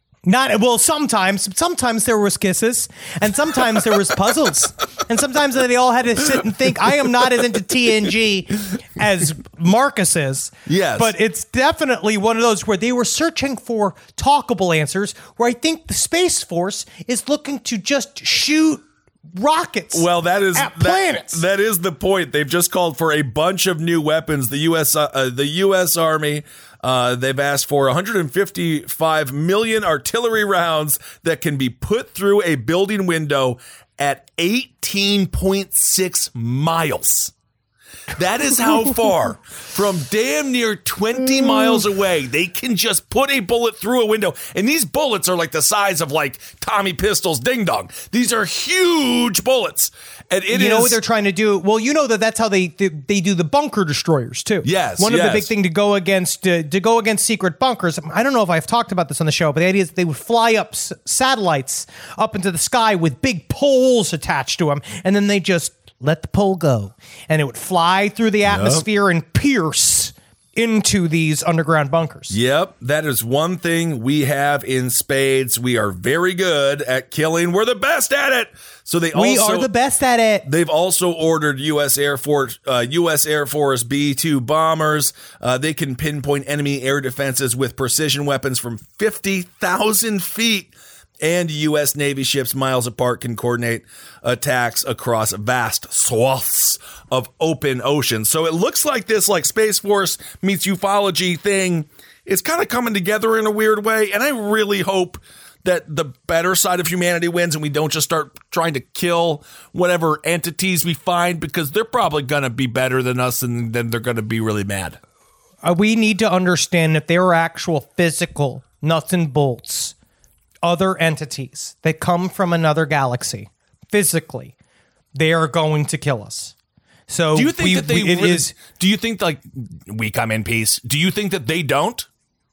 Not well. Sometimes, sometimes there was kisses, and sometimes there was puzzles, and sometimes they all had to sit and think. I am not as into T N G as Marcus is. Yes, but it's definitely one of those where they were searching for talkable answers. Where I think the Space Force is looking to just shoot rockets. Well, that is at that, planets. that is the point. They've just called for a bunch of new weapons. The U S uh, the U S Army. Uh, they've asked for one hundred fifty-five million artillery rounds that can be put through a building window at eighteen point six miles. That is how far from damn near twenty miles away they can just put a bullet through a window. And these bullets are like the size of like Tommy Pistol's Ding Dong. These are huge bullets. And it you is, know what they're trying to do? Well, you know that that's how they they, they do the bunker destroyers too. Yes, one of yes. the big thing to go against uh, to go against secret bunkers. I don't know if I've talked about this on the show, but the idea is they would fly up s- satellites up into the sky with big poles attached to them, and then they just let the pole go, and it would fly through the atmosphere yep. and pierce into these underground bunkers. Yep, that is one thing we have in spades. We are very good at killing. We're the best at it. So they we also, are the best at it. They've also ordered U S Air Force uh, U S Air Force B two bombers. Uh, they can pinpoint enemy air defenses with precision weapons from fifty thousand feet. And U S Navy ships miles apart can coordinate attacks across vast swaths of open ocean. So it looks like this like Space Force meets ufology thing is kind of coming together in a weird way. And I really hope that the better side of humanity wins and we don't just start trying to kill whatever entities we find because they're probably going to be better than us and then they're going to be really mad. Uh, we need to understand that there are actual physical nuts and bolts other entities that come from another galaxy physically, they are going to kill us. So do you think we, that they we, it really, is, do you think like we come in peace? Do you think that they don't?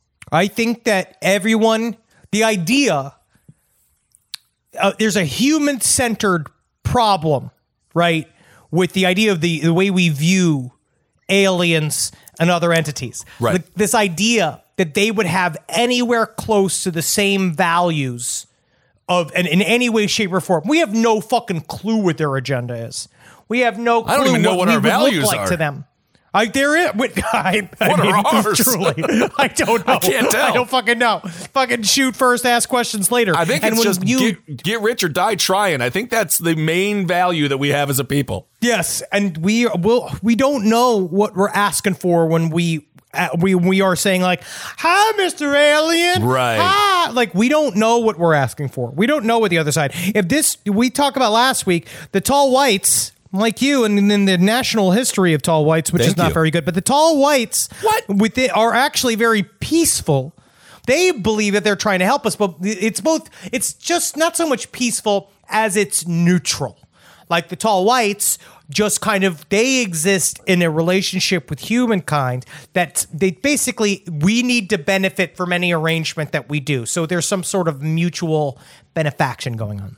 I think that everyone, the idea, uh, there's a human-centered problem, right, with the idea of the, the way we view aliens and other entities. Right. The, this idea that they would have anywhere close to the same values of, and in any way, shape, or form. We have no fucking clue what their agenda is. We have no clue I don't even know what, what our we would values look like are to them. I, there is. I, I what mean, are ours? Truly, I don't know. I can't tell. I don't fucking know. Fucking shoot first, ask questions later. I think and it's when just you, get, get rich or die trying. I think that's the main value that we have as a people. Yes, and we will. We don't know what we're asking for when we uh, we we are saying like, "Hi, Mister Alien." Right. Hi. Like we don't know what we're asking for. We don't know what the other side. If this we talked about last week, the tall whites. Like you, and in the national history of tall whites, which Thank is not you. very good, but the tall whites What? with it are actually very peaceful. They believe that they're trying to help us, but it's both. It's just not so much peaceful as it's neutral. Like the tall whites just kind of, they exist in a relationship with humankind that they basically, we need to benefit from any arrangement that we do. So there's some sort of mutual benefaction going on.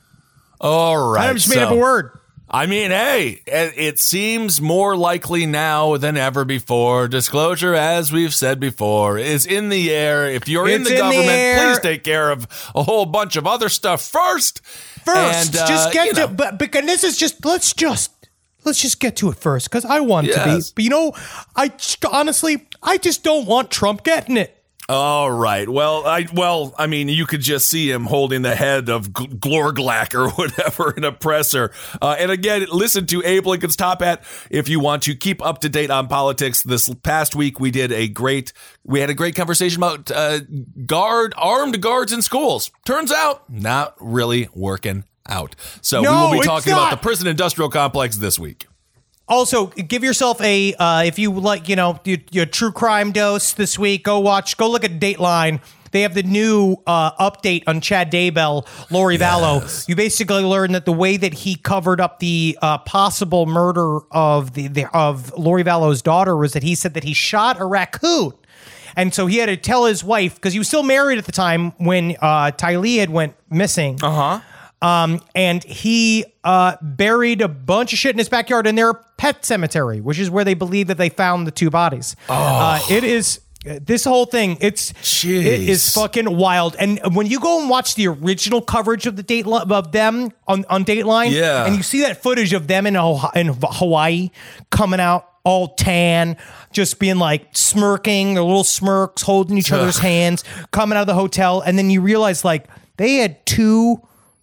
All right. I just made so, up a word. I mean, hey, it seems more likely now than ever before. Disclosure, as we've said before, is in the air. If you're it's in the in government, the please take care of a whole bunch of other stuff first. First, and, uh, just get to, know. but because this is just, let's just, let's just get to it first, because I want yes. to be. But you know, I honestly, I just don't want Trump getting it. All right. Well, I well, I mean, you could just see him holding the head of G- Glorglak or whatever in a presser. Uh, and again, listen to Abe Lincoln's Top Hat if you want to keep up to date on politics. This past week, we did a great, we had a great conversation about uh, guard armed guards in schools. Turns out, not really working out. So no, we will be it's talking not. about the prison industrial complex this week. Also, give yourself a, uh, if you like, you know, your, your true crime dose this week, go watch, go look at Dateline. They have the new uh, update on Chad Daybell, Lori yes. Vallow. You basically learn that the way that he covered up the uh, possible murder of the, the of Lori Vallow's daughter was that he said that he shot a raccoon. And so he had to tell his wife, because he was still married at the time when uh, Tylee had went missing. Uh-huh. Um, and he uh, buried a bunch of shit in his backyard in their pet cemetery, which is where they believe that they found the two bodies. Oh. Uh, it is this whole thing. It's Jeez. It is fucking wild. And when you go and watch the original coverage of the date of them on, on Dateline, yeah. and you see that footage of them in in Hawaii coming out all tan, just being like smirking, their little smirks, holding each other's hands, coming out of the hotel, and then you realize like they had two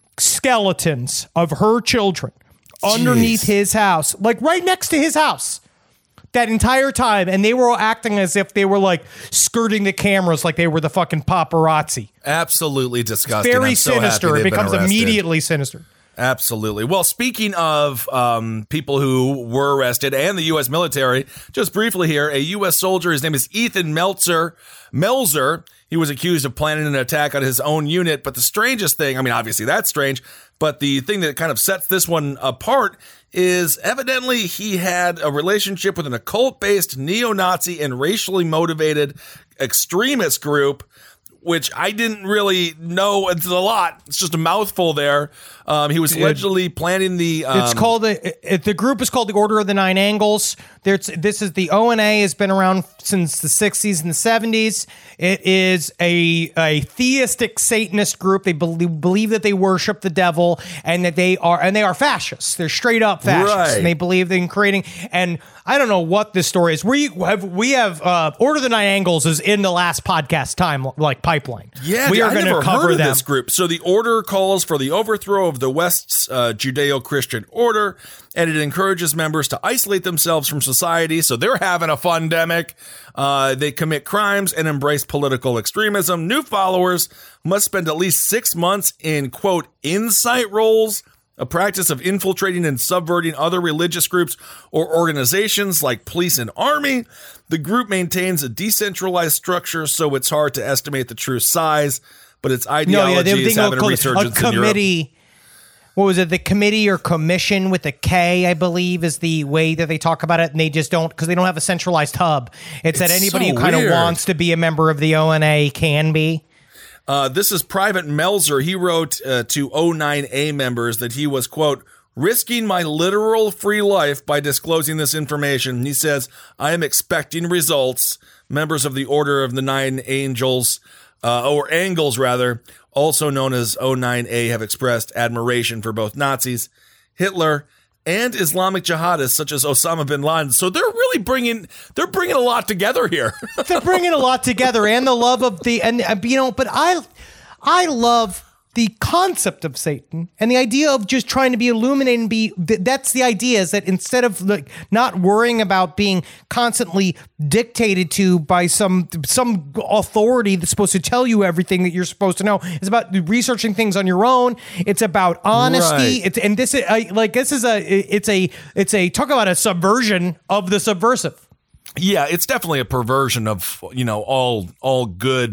skeletons of her children underneath Jeez. his house, like right next to his house that entire time. And they were all acting as if they were like skirting the cameras, like they were the fucking paparazzi. Absolutely disgusting. Very I'm so sinister. happy It they've been becomes arrested. immediately sinister. Absolutely. Well, speaking of um, people who were arrested and the U S military, just briefly here, a U S soldier, his name is Ethan Meltzer, Melzer. He was accused of planning an attack on his own unit. But the strangest thing, I mean, obviously that's strange, but the thing that kind of sets this one apart is evidently he had a relationship with an occult-based neo-Nazi and racially motivated extremist group, which I didn't really know. It's a lot. It's just a mouthful there. Um, he was allegedly planning the... Um, it's called... A, it, the group is called the Order of the Nine Angles. There's, this is the O N A has been around since the sixties and the seventies. It is a, a theistic Satanist group. They believe, believe that they worship the devil and that they are... And they are fascists. They're straight up fascists. Right. And they believe in creating... And I don't know what this story is. We have... We have uh, Order of the Nine Angles is in the last podcast time, like pipeline. Yeah, we dude, are I going never to cover heard of them. this group. So the order calls for the overthrow of the West's uh, Judeo-Christian order, and it encourages members to isolate themselves from society. So they're having a fundemic. Uh, they commit crimes and embrace political extremism. New followers must spend at least six months in, quote, insight roles, a practice of infiltrating and subverting other religious groups or organizations like police and army. The group maintains a decentralized structure, so it's hard to estimate the true size, but its ideology no, yeah, they, is they having a call it resurgence a in Europe. committee. What was it? The committee or commission with a K, I believe, is the way that they talk about it. And they just don't, because they don't have a centralized hub. It's, that It's anybody so who kind of weird. wants to be a member of the O N A can be. Uh, this is Private Melzer. He wrote uh, to O nine A members that he was, quote, risking my literal free life by disclosing this information. He says, I am expecting results. Members of the Order of the Nine Angels, uh, or Angles rather, also known as O nine A, have expressed admiration for both Nazis, Hitler, and Islamic jihadists such as Osama bin Laden. So they're really bringing, they're bringing a lot together here. They're bringing a lot together, and the love of the, and uh, you know, but I, I love the concept of Satan and the idea of just trying to be illuminated and be, th- that's the idea, is that instead of like not worrying about being constantly dictated to by some, some authority that's supposed to tell you everything that you're supposed to know, it's about researching things on your own. It's about honesty. Right. It's, and this is uh, like, this is a, it's a, it's a, talk about a subversion of the subversive. Yeah, it's definitely a perversion of, you know, all all good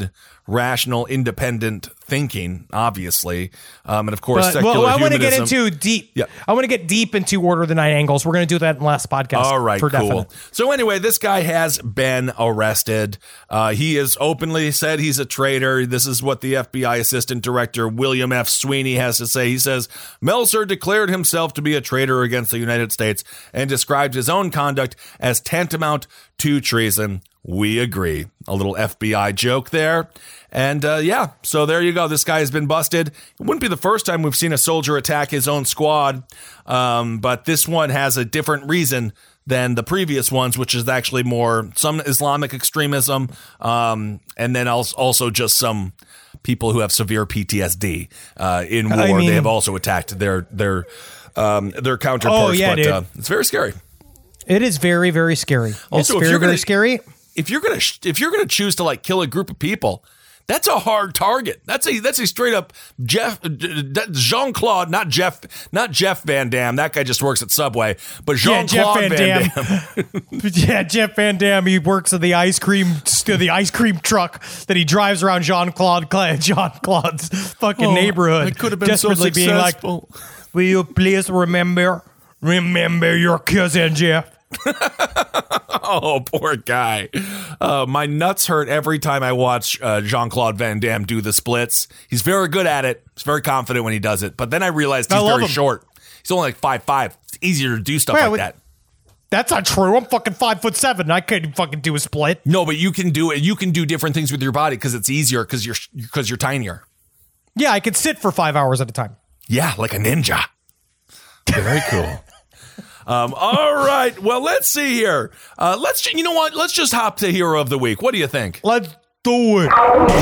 rational, independent thinking, obviously. Um, and of course, But, secular well, I want to get humanism. into deep. Yeah. I want to get deep into Order of the Nine Angles. We're going to do that in the last podcast. All right, for cool. definite. So anyway, this guy has been arrested. Uh, he has openly said he's a traitor. This is what the F B I Assistant Director William F. Sweeney has to say. He says, Meltzer declared himself to be a traitor against the United States and described his own conduct as tantamount to treason. We agree. A little F B I joke there. And uh, yeah, so there you go. This guy has been busted. It wouldn't be the first time we've seen a soldier attack his own squad, um, but this one has a different reason than the previous ones, which is actually more some Islamic extremism, um, and then also just some people who have severe P T S D uh, in war. I mean, they have also attacked their their um, their counterparts. Oh, yeah, but dude. Uh, it's very scary. It is very, very scary. Also, if it's very, you're gonna- very scary. If you're gonna if you're gonna choose to like kill a group of people, that's a hard target. That's a that's a straight up Jeff Jean Claude, not Jeff, not Jeff Van Damme. That guy just works at Subway, but Jean Claude Van Damme. yeah, Jeff Van Damme. He works at the ice cream, the ice cream truck that he drives around Jean Claude, Jean Claude's fucking Oh, neighborhood. I could have been so desperately being like, successful. "Will you please remember, remember your cousin Jeff?" Oh, poor guy. Uh, my nuts hurt every time I watch uh, Jean-Claude Van Damme do the splits. He's very good at it. He's very confident when he does it. But then I realized I he's love very him. short. He's only like five five. It's easier to do stuff Wait, like wait. that. That's not true. I'm fucking five foot seven. I couldn't fucking do a split. No, but you can do it. You can do different things with your body because it's easier because you're because you're tinier. Yeah, I could sit for five hours at a time. Yeah, like a ninja. Very cool. Um, all right. Well, let's see here. Uh, let's, you know what? Let's just hop to Hero of the Week. What do you think? Let's do it.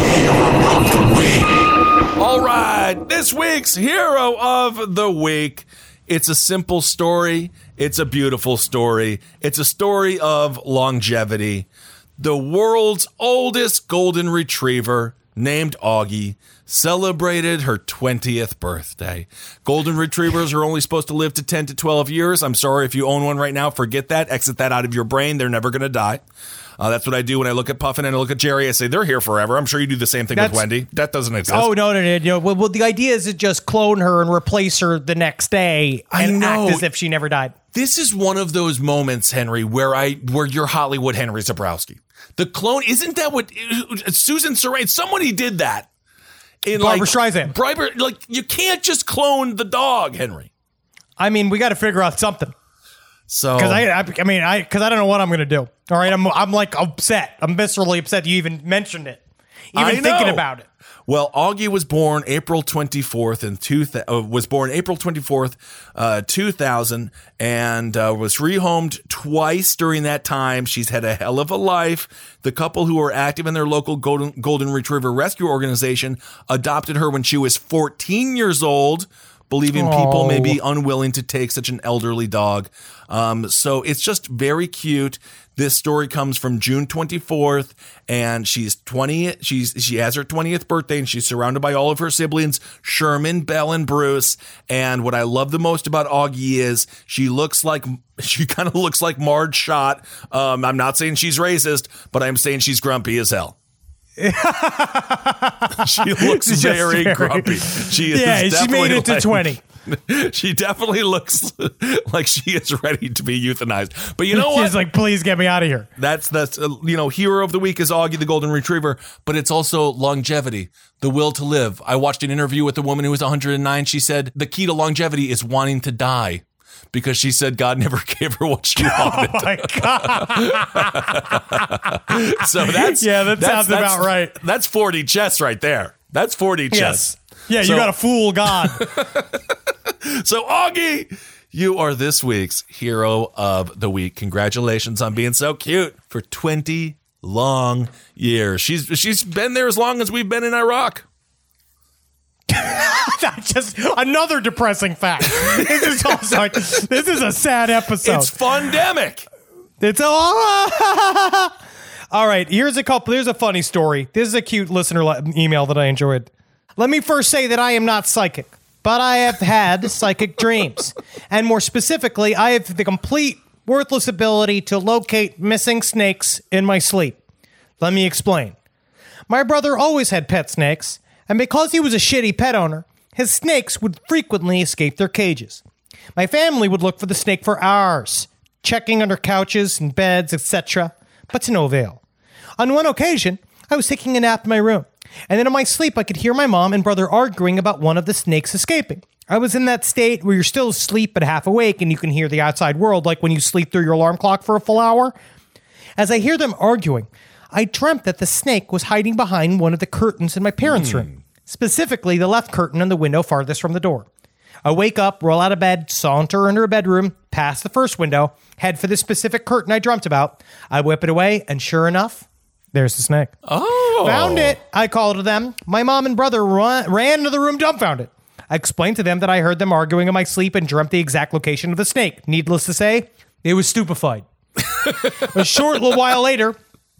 All right. This week's Hero of the Week. It's a simple story. It's a beautiful story. It's a story of longevity. The world's oldest golden retriever, named Augie, celebrated her twentieth birthday. Golden retrievers are only supposed to live to ten to twelve years. I'm sorry if you own one right now. Forget that. Exit that out of your brain. They're never going to die. Uh, that's what I do when I look at Puffin and I look at Jerry. I say, they're here forever. I'm sure you do the same thing That's- with Wendy. That doesn't exist. Oh no, no, no! no. Well, well, the idea is to just clone her and replace her the next day I and know. act as if she never died. This is one of those moments, Henry, where I where you're Hollywood Henry Zabrowski. The clone, isn't that what Susan Sarandon, somebody did that. In Barbara like, Streisand. Barbara, like, you can't just clone the dog, Henry. I mean, we got to figure out something So, because I, I, I mean, I, because I don't know what I'm gonna do. All right, I'm, I'm like upset. I'm viscerally upset you even mentioned it, even I thinking know. about it. Well, Augie was born April twenty-fourth and two th- uh, was born April twenty-fourth, uh, two thousand, and uh, was rehomed twice during that time. She's had a hell of a life. The couple who were active in their local golden golden retriever rescue organization adopted her when she was fourteen years old, believing people may be unwilling to take such an elderly dog. Um, so it's just very cute. This story comes from June twenty-fourth, and she's twenty. She's she has her twentieth birthday, and she's surrounded by all of her siblings, Sherman, Belle, and Bruce. And what I love the most about Augie is she looks like she kind of looks like Marge Schott. Um, I'm not saying she's racist, but I'm saying she's grumpy as hell. She looks Just very, very- grumpy. She is Yeah, she definitely made it to like- twenty. She definitely looks like she is ready to be euthanized. But you know what? She's like, please get me out of here. That's that's uh, you know, hero of the week is Augie the Golden Retriever, but it's also longevity, the will to live. I watched an interview with a woman who was one hundred nine. She said the key to longevity is wanting to die. Because she said God never gave her what she wanted. Oh my god! So that's Yeah, that that's, sounds that's- about right. That's forty chess right there. That's forty chess. Yes. Yeah, So- you got to fool God. So, Augie, you are this week's hero of the week. Congratulations on being so cute for twenty long years. She's she's been there as long as we've been in Iraq. That's just another depressing fact. This is also like, this is a sad episode. It's fundemic. It's all. All right, here's a couple. Here's a funny story. This is a cute listener le- email that I enjoyed. Let me first say that I am not psychic, but I have had psychic dreams. And more specifically, I have the complete worthless ability to locate missing snakes in my sleep. Let me explain. My brother always had pet snakes, and because he was a shitty pet owner, his snakes would frequently escape their cages. My family would look for the snake for hours, checking under couches and beds, et cetera, but to no avail. On one occasion, I was taking a nap in my room, and then in my sleep I could hear my mom and brother arguing about one of the snakes escaping. I was in that state where you're still asleep but half awake and you can hear the outside world, like when you sleep through your alarm clock for a full hour. As I hear them arguing, I dreamt that the snake was hiding behind one of the curtains in my parents' mm. room, specifically the left curtain on the window farthest from the door. I wake up, roll out of bed, saunter into a bedroom, past the first window, head for the specific curtain I dreamt about. I whip it away, and sure enough, there's the snake. Oh. Found it, I called to them. My mom and brother run, ran into the room dumbfounded. I explained to them that I heard them arguing in my sleep and dreamt the exact location of the snake. Needless to say, they were stupefied. A short little while later,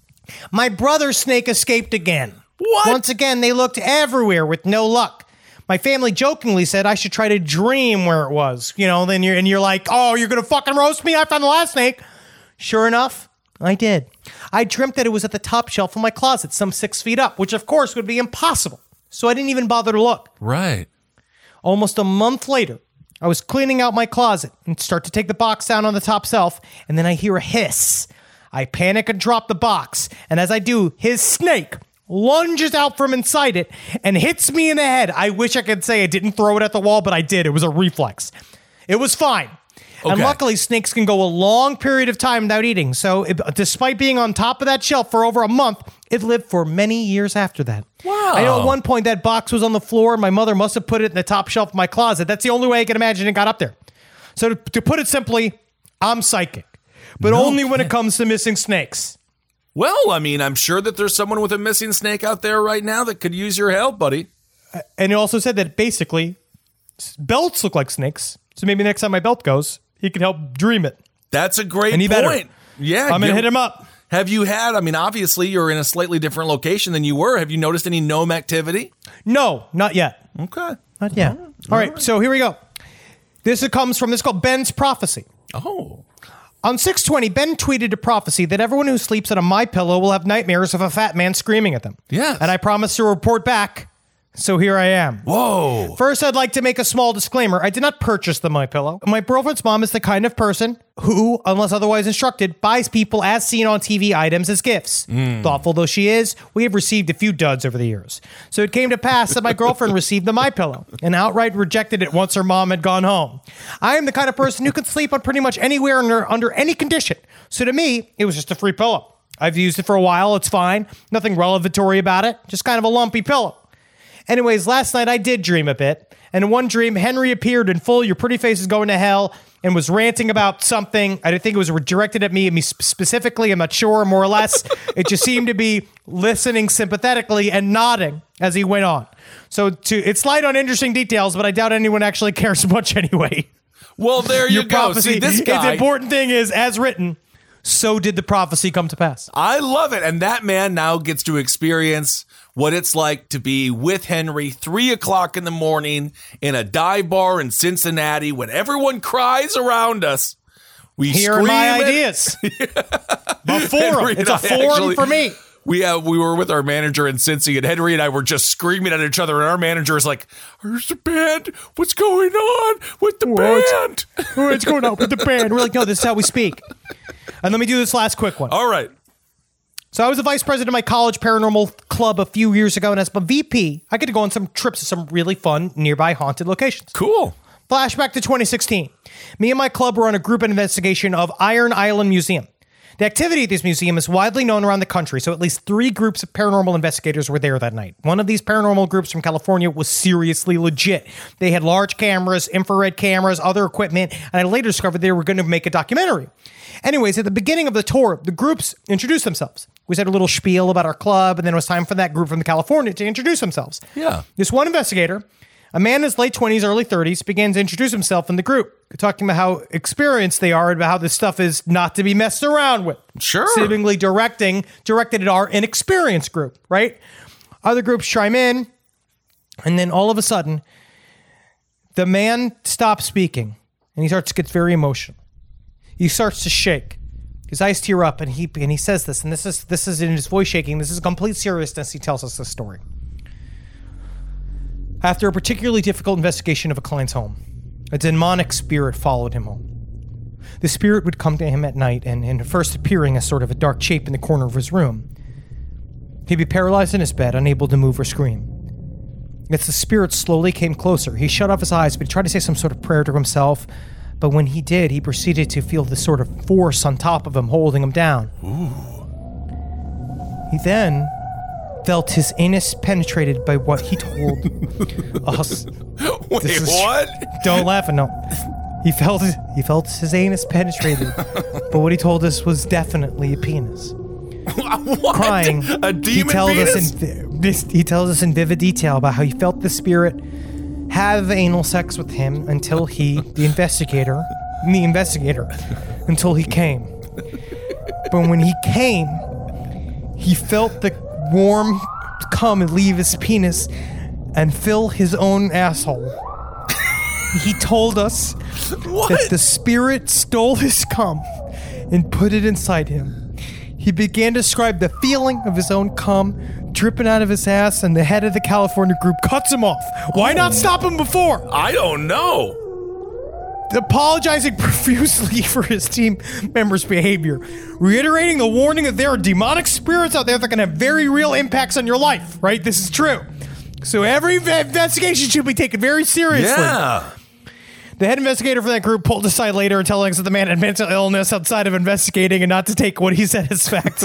my brother's snake escaped again. What? Once again, they looked everywhere with no luck. My family jokingly said I should try to dream where it was. You know, then you're and you're like, oh, you're going to fucking roast me? I found the last snake. Sure enough, I did. I dreamt that it was at the top shelf of my closet, some six feet up, which of course would be impossible. So I didn't even bother to look. Right. Almost a month later, I was cleaning out my closet and start to take the box down on the top shelf, and then I hear a hiss. I panic and drop the box, and as I do, his snake lunges out from inside it and hits me in the head. I wish I could say I didn't throw it at the wall, but I did. It was a reflex. It was fine. Okay. And luckily, snakes can go a long period of time without eating. So it, despite being on top of that shelf for over a month, it lived for many years after that. Wow. I know at one point that box was on the floor and my mother must have put it in the top shelf of my closet. That's the only way I can imagine it got up there. So to, to put it simply, I'm psychic, but no only when kidding. it comes to missing snakes. Well, I mean, I'm sure that there's someone with a missing snake out there right now that could use your help, buddy. Uh, and it also said that basically belts look like snakes. So maybe next time my belt goes, he can help dream it. That's a great and he point. Better. Yeah. I'm going to hit him up. Have you had, I mean, obviously you're in a slightly different location than you were. Have you noticed any gnome activity? No, not yet. Okay. Not yet. All right. All right, right. So here we go. This comes from, this is called Ben's Prophecy. Oh. On six twenty, Ben tweeted a prophecy that everyone who sleeps on a MyPillow will have nightmares of a fat man screaming at them. Yes. And I promised to report back. So here I am. Whoa. First, I'd like to make a small disclaimer. I did not purchase the MyPillow. My girlfriend's mom is the kind of person who, unless otherwise instructed, buys people as seen on T V items as gifts. Mm. Thoughtful though she is, we have received a few duds over the years. So it came to pass that my girlfriend received the MyPillow and outright rejected it once her mom had gone home. I am the kind of person who can sleep on pretty much anywhere under, under any condition. So to me, it was just a free pillow. I've used it for a while. It's fine. Nothing revelatory about it. Just kind of a lumpy pillow. Anyways, last night I did dream a bit. And in one dream, Henry appeared in full "Your pretty face is going to hell" and was ranting about something. I didn't think it was directed at me, me specifically. I'm not sure, more or less. It just seemed to be listening sympathetically and nodding as he went on. So to, it's light on interesting details, but I doubt anyone actually cares much anyway. Well, there you Your go. Prophecy, See, this guy. The important thing is, as written, so did the prophecy come to pass. I love it. And that man now gets to experience what it's like to be with Henry three o'clock in the morning in a dive bar in Cincinnati when everyone cries around us. We Here scream are my it. ideas. A forum. Henry It's and a I forum actually- for me. We uh, we were with our manager in Cincy, and Henry and I were just screaming at each other, and our manager is like, "Where's the band? What's going on with the What? band? What's going on with the band?" We're like, no, this is how we speak. And let me do this last quick one. All right. So I was the vice president of my college paranormal club a few years ago, and as a V P, I get to go on some trips to some really fun nearby haunted locations. Cool. Flashback to twenty sixteen. Me and my club were on a group investigation of Iron Island Museum. The activity at this museum is widely known around the country, so at least three groups of paranormal investigators were there that night. One of these paranormal groups from California was seriously legit. They had large cameras, infrared cameras, other equipment, and I later discovered they were going to make a documentary. Anyways, at the beginning of the tour, the groups introduced themselves. We said a little spiel about our club, and then it was time for that group from California to introduce themselves. Yeah. This one investigator, a man in his late twenties, early thirties, begins to introduce himself in the group, talking about how experienced they are and about how this stuff is not to be messed around with. Sure. Seemingly directing, directed at our inexperienced group, right? Other groups chime in, and then all of a sudden, the man stops speaking, and he starts to get very emotional. He starts to shake. His eyes tear up, and he and he says this, and this is this is in his voice shaking. This is complete seriousness. He tells us this story. After a particularly difficult investigation of a client's home, a demonic spirit followed him home. The spirit would come to him at night, and, and first appearing as sort of a dark shape in the corner of his room. He'd be paralyzed in his bed, unable to move or scream. As the spirit slowly came closer, he shut off his eyes, but he tried to say some sort of prayer to himself. But when he did, he proceeded to feel this sort of force on top of him, holding him down. Ooh. He then felt his anus penetrated by what he told us. Wait, This is- what? Don't laugh, no. He felt he felt his anus penetrated, but what he told us was definitely a penis. What? Crying, A demon he tells penis? us in vi- this, he tells us in vivid detail about how he felt the spirit have anal sex with him until he, the investigator, the investigator, until he came. But when he came, he felt the warm cum leave his penis and fill his own asshole. He told us What? that the spirit stole his cum and put it inside him. He began to describe the feeling of his own cum dripping out of his ass, and the head of the California group cuts him off. Why not stop him before? I don't know. Apologizing profusely for his team members' behavior, reiterating the warning that there are demonic spirits out there that can have very real impacts on your life, right? This is true. So every investigation should be taken very seriously. Yeah. The head investigator for that group pulled aside later and telling us that the man had mental illness outside of investigating and not to take what he said as fact.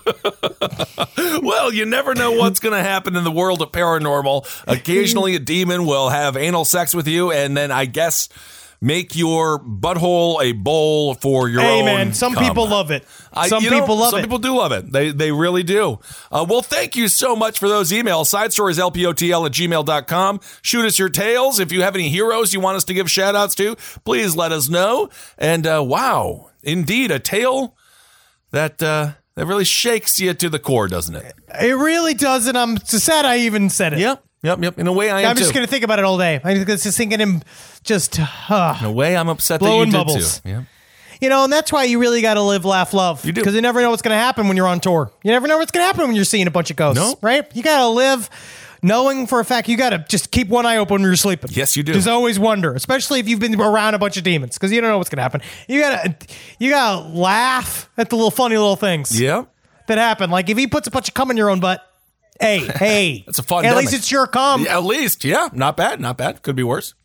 Well, you never know what's going to happen in the world of paranormal. Occasionally, a demon will have anal sex with you, and then I guess make your butthole a bowl for your Hey, own man, some cum. people love it. I- Some you know, people love some it. people do love it. They they really do. Uh, well, thank you so much for those emails. Side stories, L P O T L at gmail dot com. Shoot us your tales. If you have any heroes you want us to give shout outs to, please let us know. And uh, wow, indeed, a tale that uh, that really shakes you to the core, doesn't it? It really does, and I'm sad I even said it. Yep, yep, yep. In a way, I am I'm just too. going to think about it all day. I'm just thinking him just, uh, In a way, I'm upset Blowing that you bubbles. did too. Yeah. you know, and that's why you really got to live, laugh, love. You do. Because you never know what's going to happen when you're on tour. You never know what's going to happen when you're seeing a bunch of ghosts, No. right? You got to live knowing for a fact. You got to just keep one eye open when you're sleeping. Yes, you do. Just always wonder, especially if you've been around a bunch of demons, because you don't know what's going to happen. You got to you got to laugh at the little funny little things Yeah. that happen. Like if he puts a bunch of cum in your own butt, hey, hey. That's a fun At demic. least it's your cum. Yeah, at least, yeah. Not bad, not bad. Could be worse.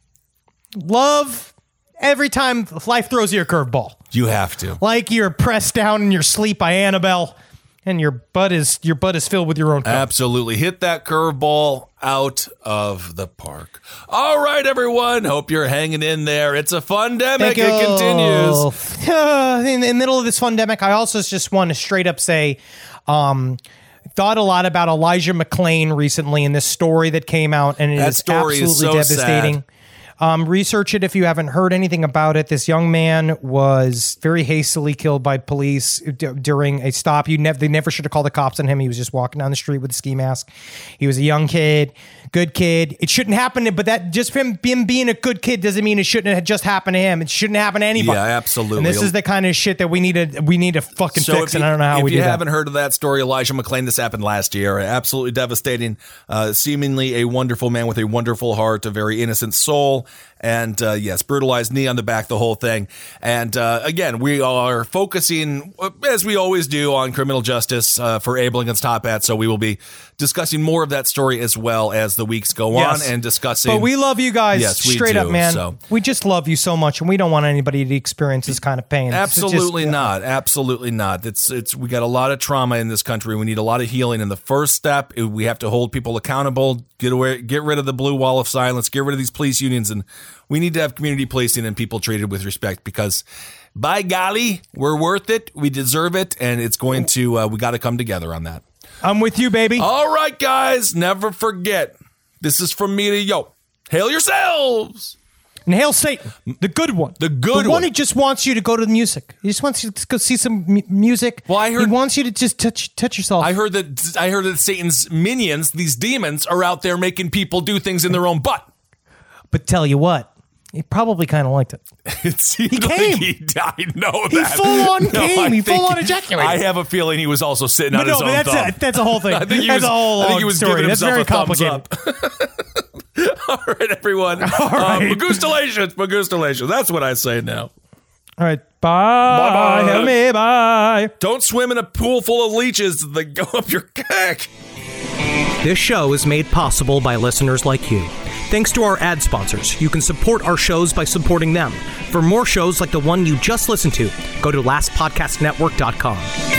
Love every time life throws you a curveball. You have to. Like you're pressed down in your sleep by Annabelle, and your butt is your butt is filled with your own cum. Absolutely. Hit that curveball out of the park. All right, everyone. Hope you're hanging in there. It's a fun-demic. Thank you. It continues. Uh, in the middle of this pandemic, I also just want to straight up say, um, thought a lot about Elijah McClain recently in this story that came out, and it That is story is absolutely so devastating. sad. Um, research it if you haven't heard anything about it. This young man was very hastily killed by police d- during a stop. You never, they never should have called the cops on him. He was just walking down the street with a ski mask. He was a young kid, good kid. It shouldn't happen, but that just him, him being a good kid doesn't mean it shouldn't have just happened to him. It shouldn't happen to anybody. Yeah, absolutely. And this is the kind of shit that we need to we need to fucking So fix. if you, And I don't know how if we you do that. haven't heard of that story, Elijah McClain, this happened last year. Absolutely devastating. Uh, seemingly a wonderful man with a wonderful heart, a very innocent soul. And uh, yes, brutalized, knee on the back, the whole thing. And uh, again, we are focusing, as we always do, on criminal justice uh, for Abel against Top Hat. So we will be discussing more of that story as well as the weeks go Yes. on and discussing. But we love you guys Yes, we straight do, up, man. so. We just love you so much, and we don't want anybody to experience this kind of pain. It's just- Absolutely not. Absolutely not. It's it's we got a lot of trauma in this country. We need a lot of healing. And the first step, we have to hold people accountable. Get away, get rid of the blue wall of silence. Get rid of these police unions, and we need to have community policing and people treated with respect. Because, by golly, we're worth it. We deserve it, and it's going to. Uh, we got to come together on that. I'm with you, baby. All right, guys. Never forget. This is from me to yo. Hail yourselves. And hail Satan, the good one. The good the one. one. who just wants you to go to the music. He just wants you to go see some mu- music. Well, I heard- he wants you to just touch touch yourself. I heard that I heard that Satan's minions, these demons, are out there making people do things in their own butt. but tell you what, He probably kind of liked it. It seemed He came. Like he, I know He that. full on No, came. I He think- full on ejaculated. I have a feeling he was also sitting But on no, his but own that's thumb. a, that's a whole thing. I think he that's was, a whole I think long he was story. giving That's himself very a thumbs complicated. up. All right, everyone. All right. Um, Magustalations, Magustalations. That's what I say now. All right. Bye. Bye-bye. Help me. Bye. Don't swim in a pool full of leeches that go up your cock. This show is made possible by listeners like you. Thanks to our ad sponsors, you can support our shows by supporting them. For more shows like the one you just listened to, go to last podcast network dot com.